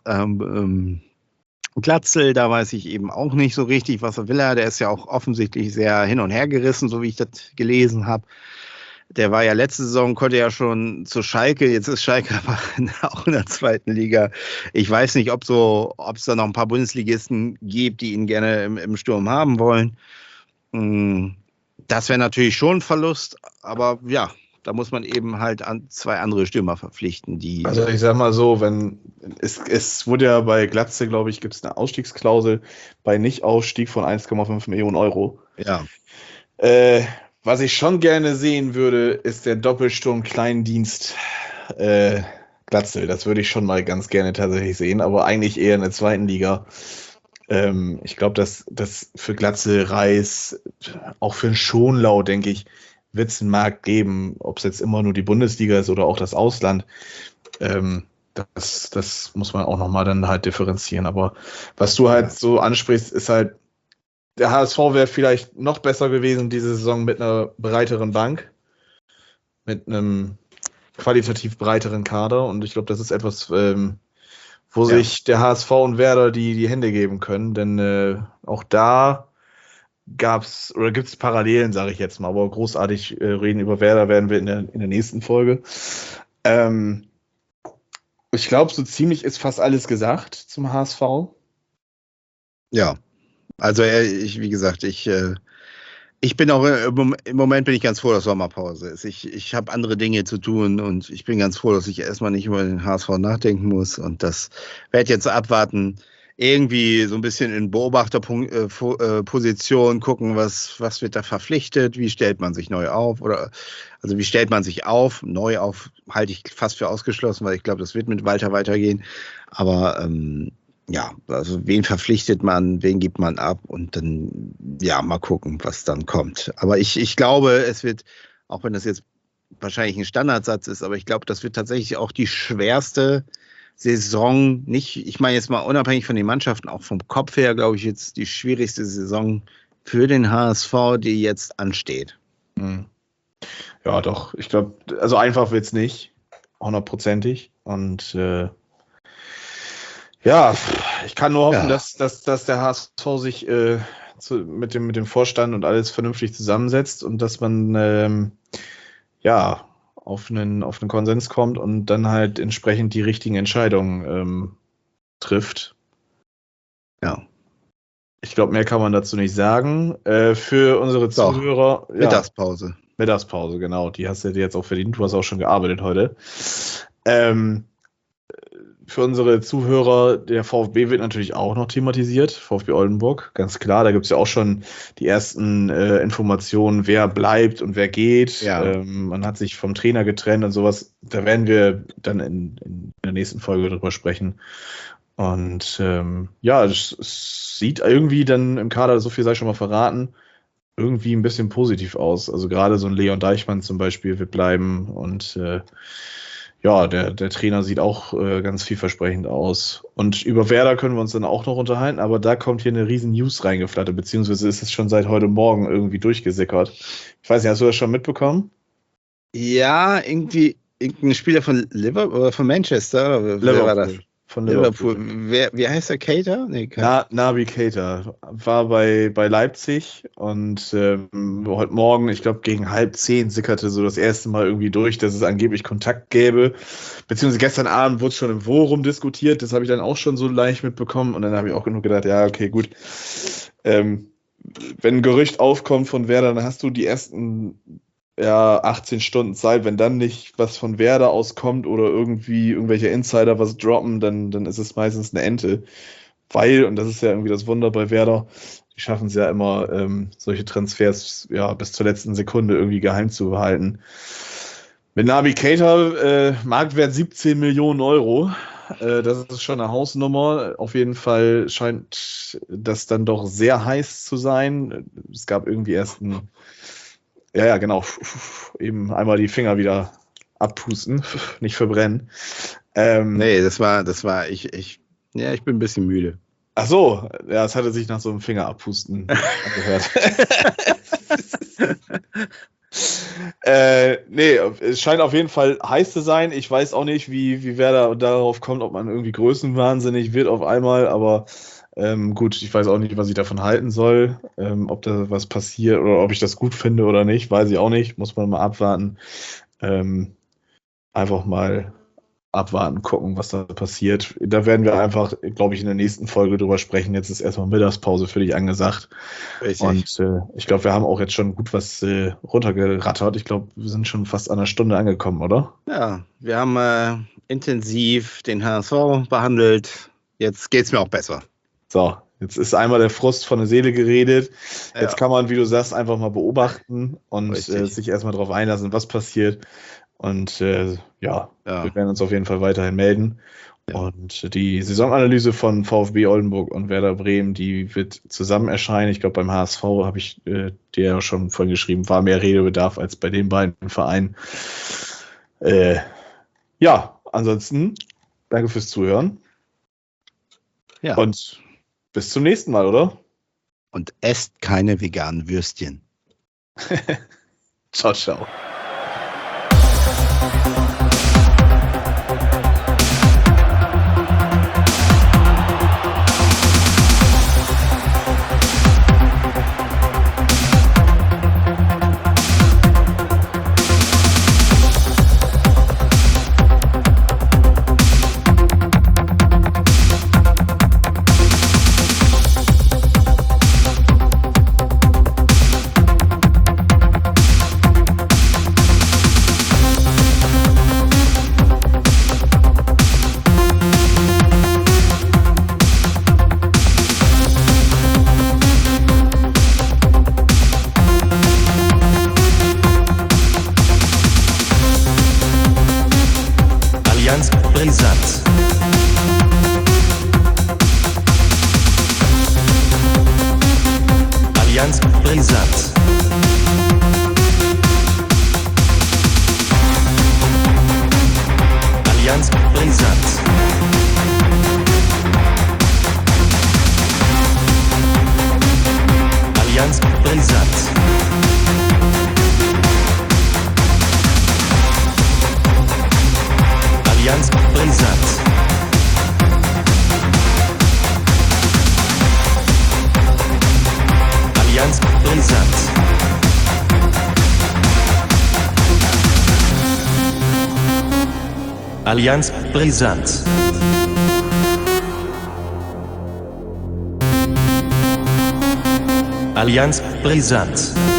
Glatzel, da weiß ich eben auch nicht so richtig, was er will. Der ist ja auch offensichtlich sehr hin und her gerissen, so wie ich das gelesen habe. Der war ja letzte Saison, konnte ja schon zu Schalke, jetzt ist Schalke aber auch in der zweiten Liga. Ich weiß nicht, ob es da noch ein paar Bundesligisten gibt, die ihn gerne im Sturm haben wollen. Das wäre natürlich schon ein Verlust, aber ja, da muss man eben halt an 2 andere Stürmer verpflichten, die. Also ich sag mal so, es wurde ja bei Glatze, glaube ich, gibt es eine Ausstiegsklausel bei Nicht-Ausstieg von 1,5 Millionen Euro. Ja. Was ich schon gerne sehen würde, ist der Doppelsturm Kleindienst Glatzel. Das würde ich schon mal ganz gerne tatsächlich sehen, aber eigentlich eher in der zweiten Liga. Ich glaube, dass das für Glatzel, Reis, auch für einen Schonlau, denke ich, wird es einen Markt geben, ob es jetzt immer nur die Bundesliga ist oder auch das Ausland. Das muss man auch nochmal dann halt differenzieren. Aber was du halt so ansprichst, ist halt, der HSV wäre vielleicht noch besser gewesen diese Saison mit einer breiteren Bank, mit einem qualitativ breiteren Kader. Und ich glaube, das ist etwas, wo sich der HSV und Werder die Hände geben können. Denn auch da gibt es Parallelen, sage ich jetzt mal, aber großartig reden über Werder werden wir in der nächsten Folge. Ich glaube, so ziemlich ist fast alles gesagt zum HSV. Ja, also wie gesagt, ich bin auch im Moment bin ich ganz froh, dass Sommerpause ist. Ich habe andere Dinge zu tun und ich bin ganz froh, dass ich erstmal nicht über den HSV nachdenken muss und das werde jetzt abwarten. Irgendwie so ein bisschen in Beobachterposition gucken, was wird da verpflichtet, wie stellt man sich neu auf also wie stellt man sich auf, neu auf halte ich fast für ausgeschlossen, weil ich glaube, das wird mit Walter weitergehen, aber ja, also wen verpflichtet man, wen gibt man ab und dann, ja, mal gucken, was dann kommt. Aber ich glaube, es wird, auch wenn das jetzt wahrscheinlich ein Standardsatz ist, aber ich glaube, das wird tatsächlich auch die schwerste Saison, ich meine jetzt mal unabhängig von den Mannschaften, auch vom Kopf her, glaube ich, jetzt die schwierigste Saison für den HSV, die jetzt ansteht. Ja, doch. Ich glaube, also einfach wird es nicht, 100%ig. Und ja, ich kann nur hoffen, dass der HSV sich mit dem Vorstand und alles vernünftig zusammensetzt und dass man auf einen Konsens kommt und dann halt entsprechend die richtigen Entscheidungen trifft. Ja. Ich glaube, mehr kann man dazu nicht sagen. Für unsere Zuhörer. Mittagspause. Mittagspause, genau. Die hast du dir jetzt auch verdient. Du hast auch schon gearbeitet heute. Für unsere Zuhörer, der VfB wird natürlich auch noch thematisiert, VfB Oldenburg, ganz klar. Da gibt es ja auch schon die ersten Informationen, wer bleibt und wer geht. Ja. Man hat sich vom Trainer getrennt und sowas. Da werden wir dann in der nächsten Folge drüber sprechen. Und es sieht irgendwie dann im Kader, so viel sei schon mal verraten, irgendwie ein bisschen positiv aus. Also gerade so ein Leon Deichmann zum Beispiel wird bleiben und der Trainer sieht auch ganz vielversprechend aus. Und über Werder können wir uns dann auch noch unterhalten, aber da kommt hier eine riesen News reingeflattert, beziehungsweise ist es schon seit heute Morgen irgendwie durchgesickert. Ich weiß nicht, hast du das schon mitbekommen? Ja, irgendwie irgendein Spieler von Liverpool oder von Manchester. Oder wer war das? Von Liverpool. Wie heißt der? Keita? Nee, Naby Keita war bei Leipzig und heute Morgen, ich glaube gegen 9:30 sickerte so das erste Mal irgendwie durch, dass es angeblich Kontakt gäbe. Beziehungsweise gestern Abend wurde es schon im Forum diskutiert, das habe ich dann auch schon so leicht mitbekommen und dann habe ich auch genug gedacht, ja, okay, gut. Wenn ein Gerücht aufkommt von Werder, dann hast du die ersten 18 Stunden Zeit, wenn dann nicht was von Werder auskommt oder irgendwelche Insider was droppen, dann ist es meistens eine Ente. Weil, und das ist ja irgendwie das Wunder bei Werder, die schaffen es ja immer, solche Transfers bis zur letzten Sekunde irgendwie geheim zu behalten. Mit Naby Keita, Marktwert 17 Millionen Euro. Das ist schon eine Hausnummer. Auf jeden Fall scheint das dann doch sehr heiß zu sein. Es gab irgendwie erst ja, genau. Eben einmal die Finger wieder abpusten, nicht verbrennen. Nee, das war ich bin ein bisschen müde. Ach so, ja, es hatte sich nach so einem Finger abpusten angehört. Nee, es scheint auf jeden Fall heiß zu sein. Ich weiß auch nicht, wie wer da darauf kommt, ob man irgendwie größenwahnsinnig wird auf einmal, aber gut, ich weiß auch nicht, was ich davon halten soll, ob da was passiert oder ob ich das gut finde oder nicht, weiß ich auch nicht, muss man mal abwarten. Einfach mal abwarten, gucken, was da passiert. Da werden wir einfach, glaube ich, in der nächsten Folge drüber sprechen. Jetzt ist erstmal Mittagspause für dich angesagt. Richtig. Und ich glaube, wir haben auch jetzt schon gut was runtergerattert. Ich glaube, wir sind schon fast an einer Stunde angekommen, oder? Ja, wir haben intensiv den HSV behandelt. Jetzt geht es mir auch besser. So, jetzt ist einmal der Frust von der Seele geredet. Jetzt kann man, wie du sagst, einfach mal beobachten und sich erstmal darauf einlassen, was passiert. Und wir werden uns auf jeden Fall weiterhin melden. Ja. Und die Saisonanalyse von VfB Oldenburg und Werder Bremen, die wird zusammen erscheinen. Ich glaube, beim HSV habe ich dir ja schon vorhin geschrieben, war mehr Redebedarf als bei den beiden Vereinen. Ansonsten danke fürs Zuhören. Ja. Und bis zum nächsten Mal, oder? Und esst keine veganen Würstchen. Ciao, ciao. Allianz brisant. Allianz brisant. Allianz brisant. Allianz brisant. Allianz brisant. Allianz brisant. Allianz brisant.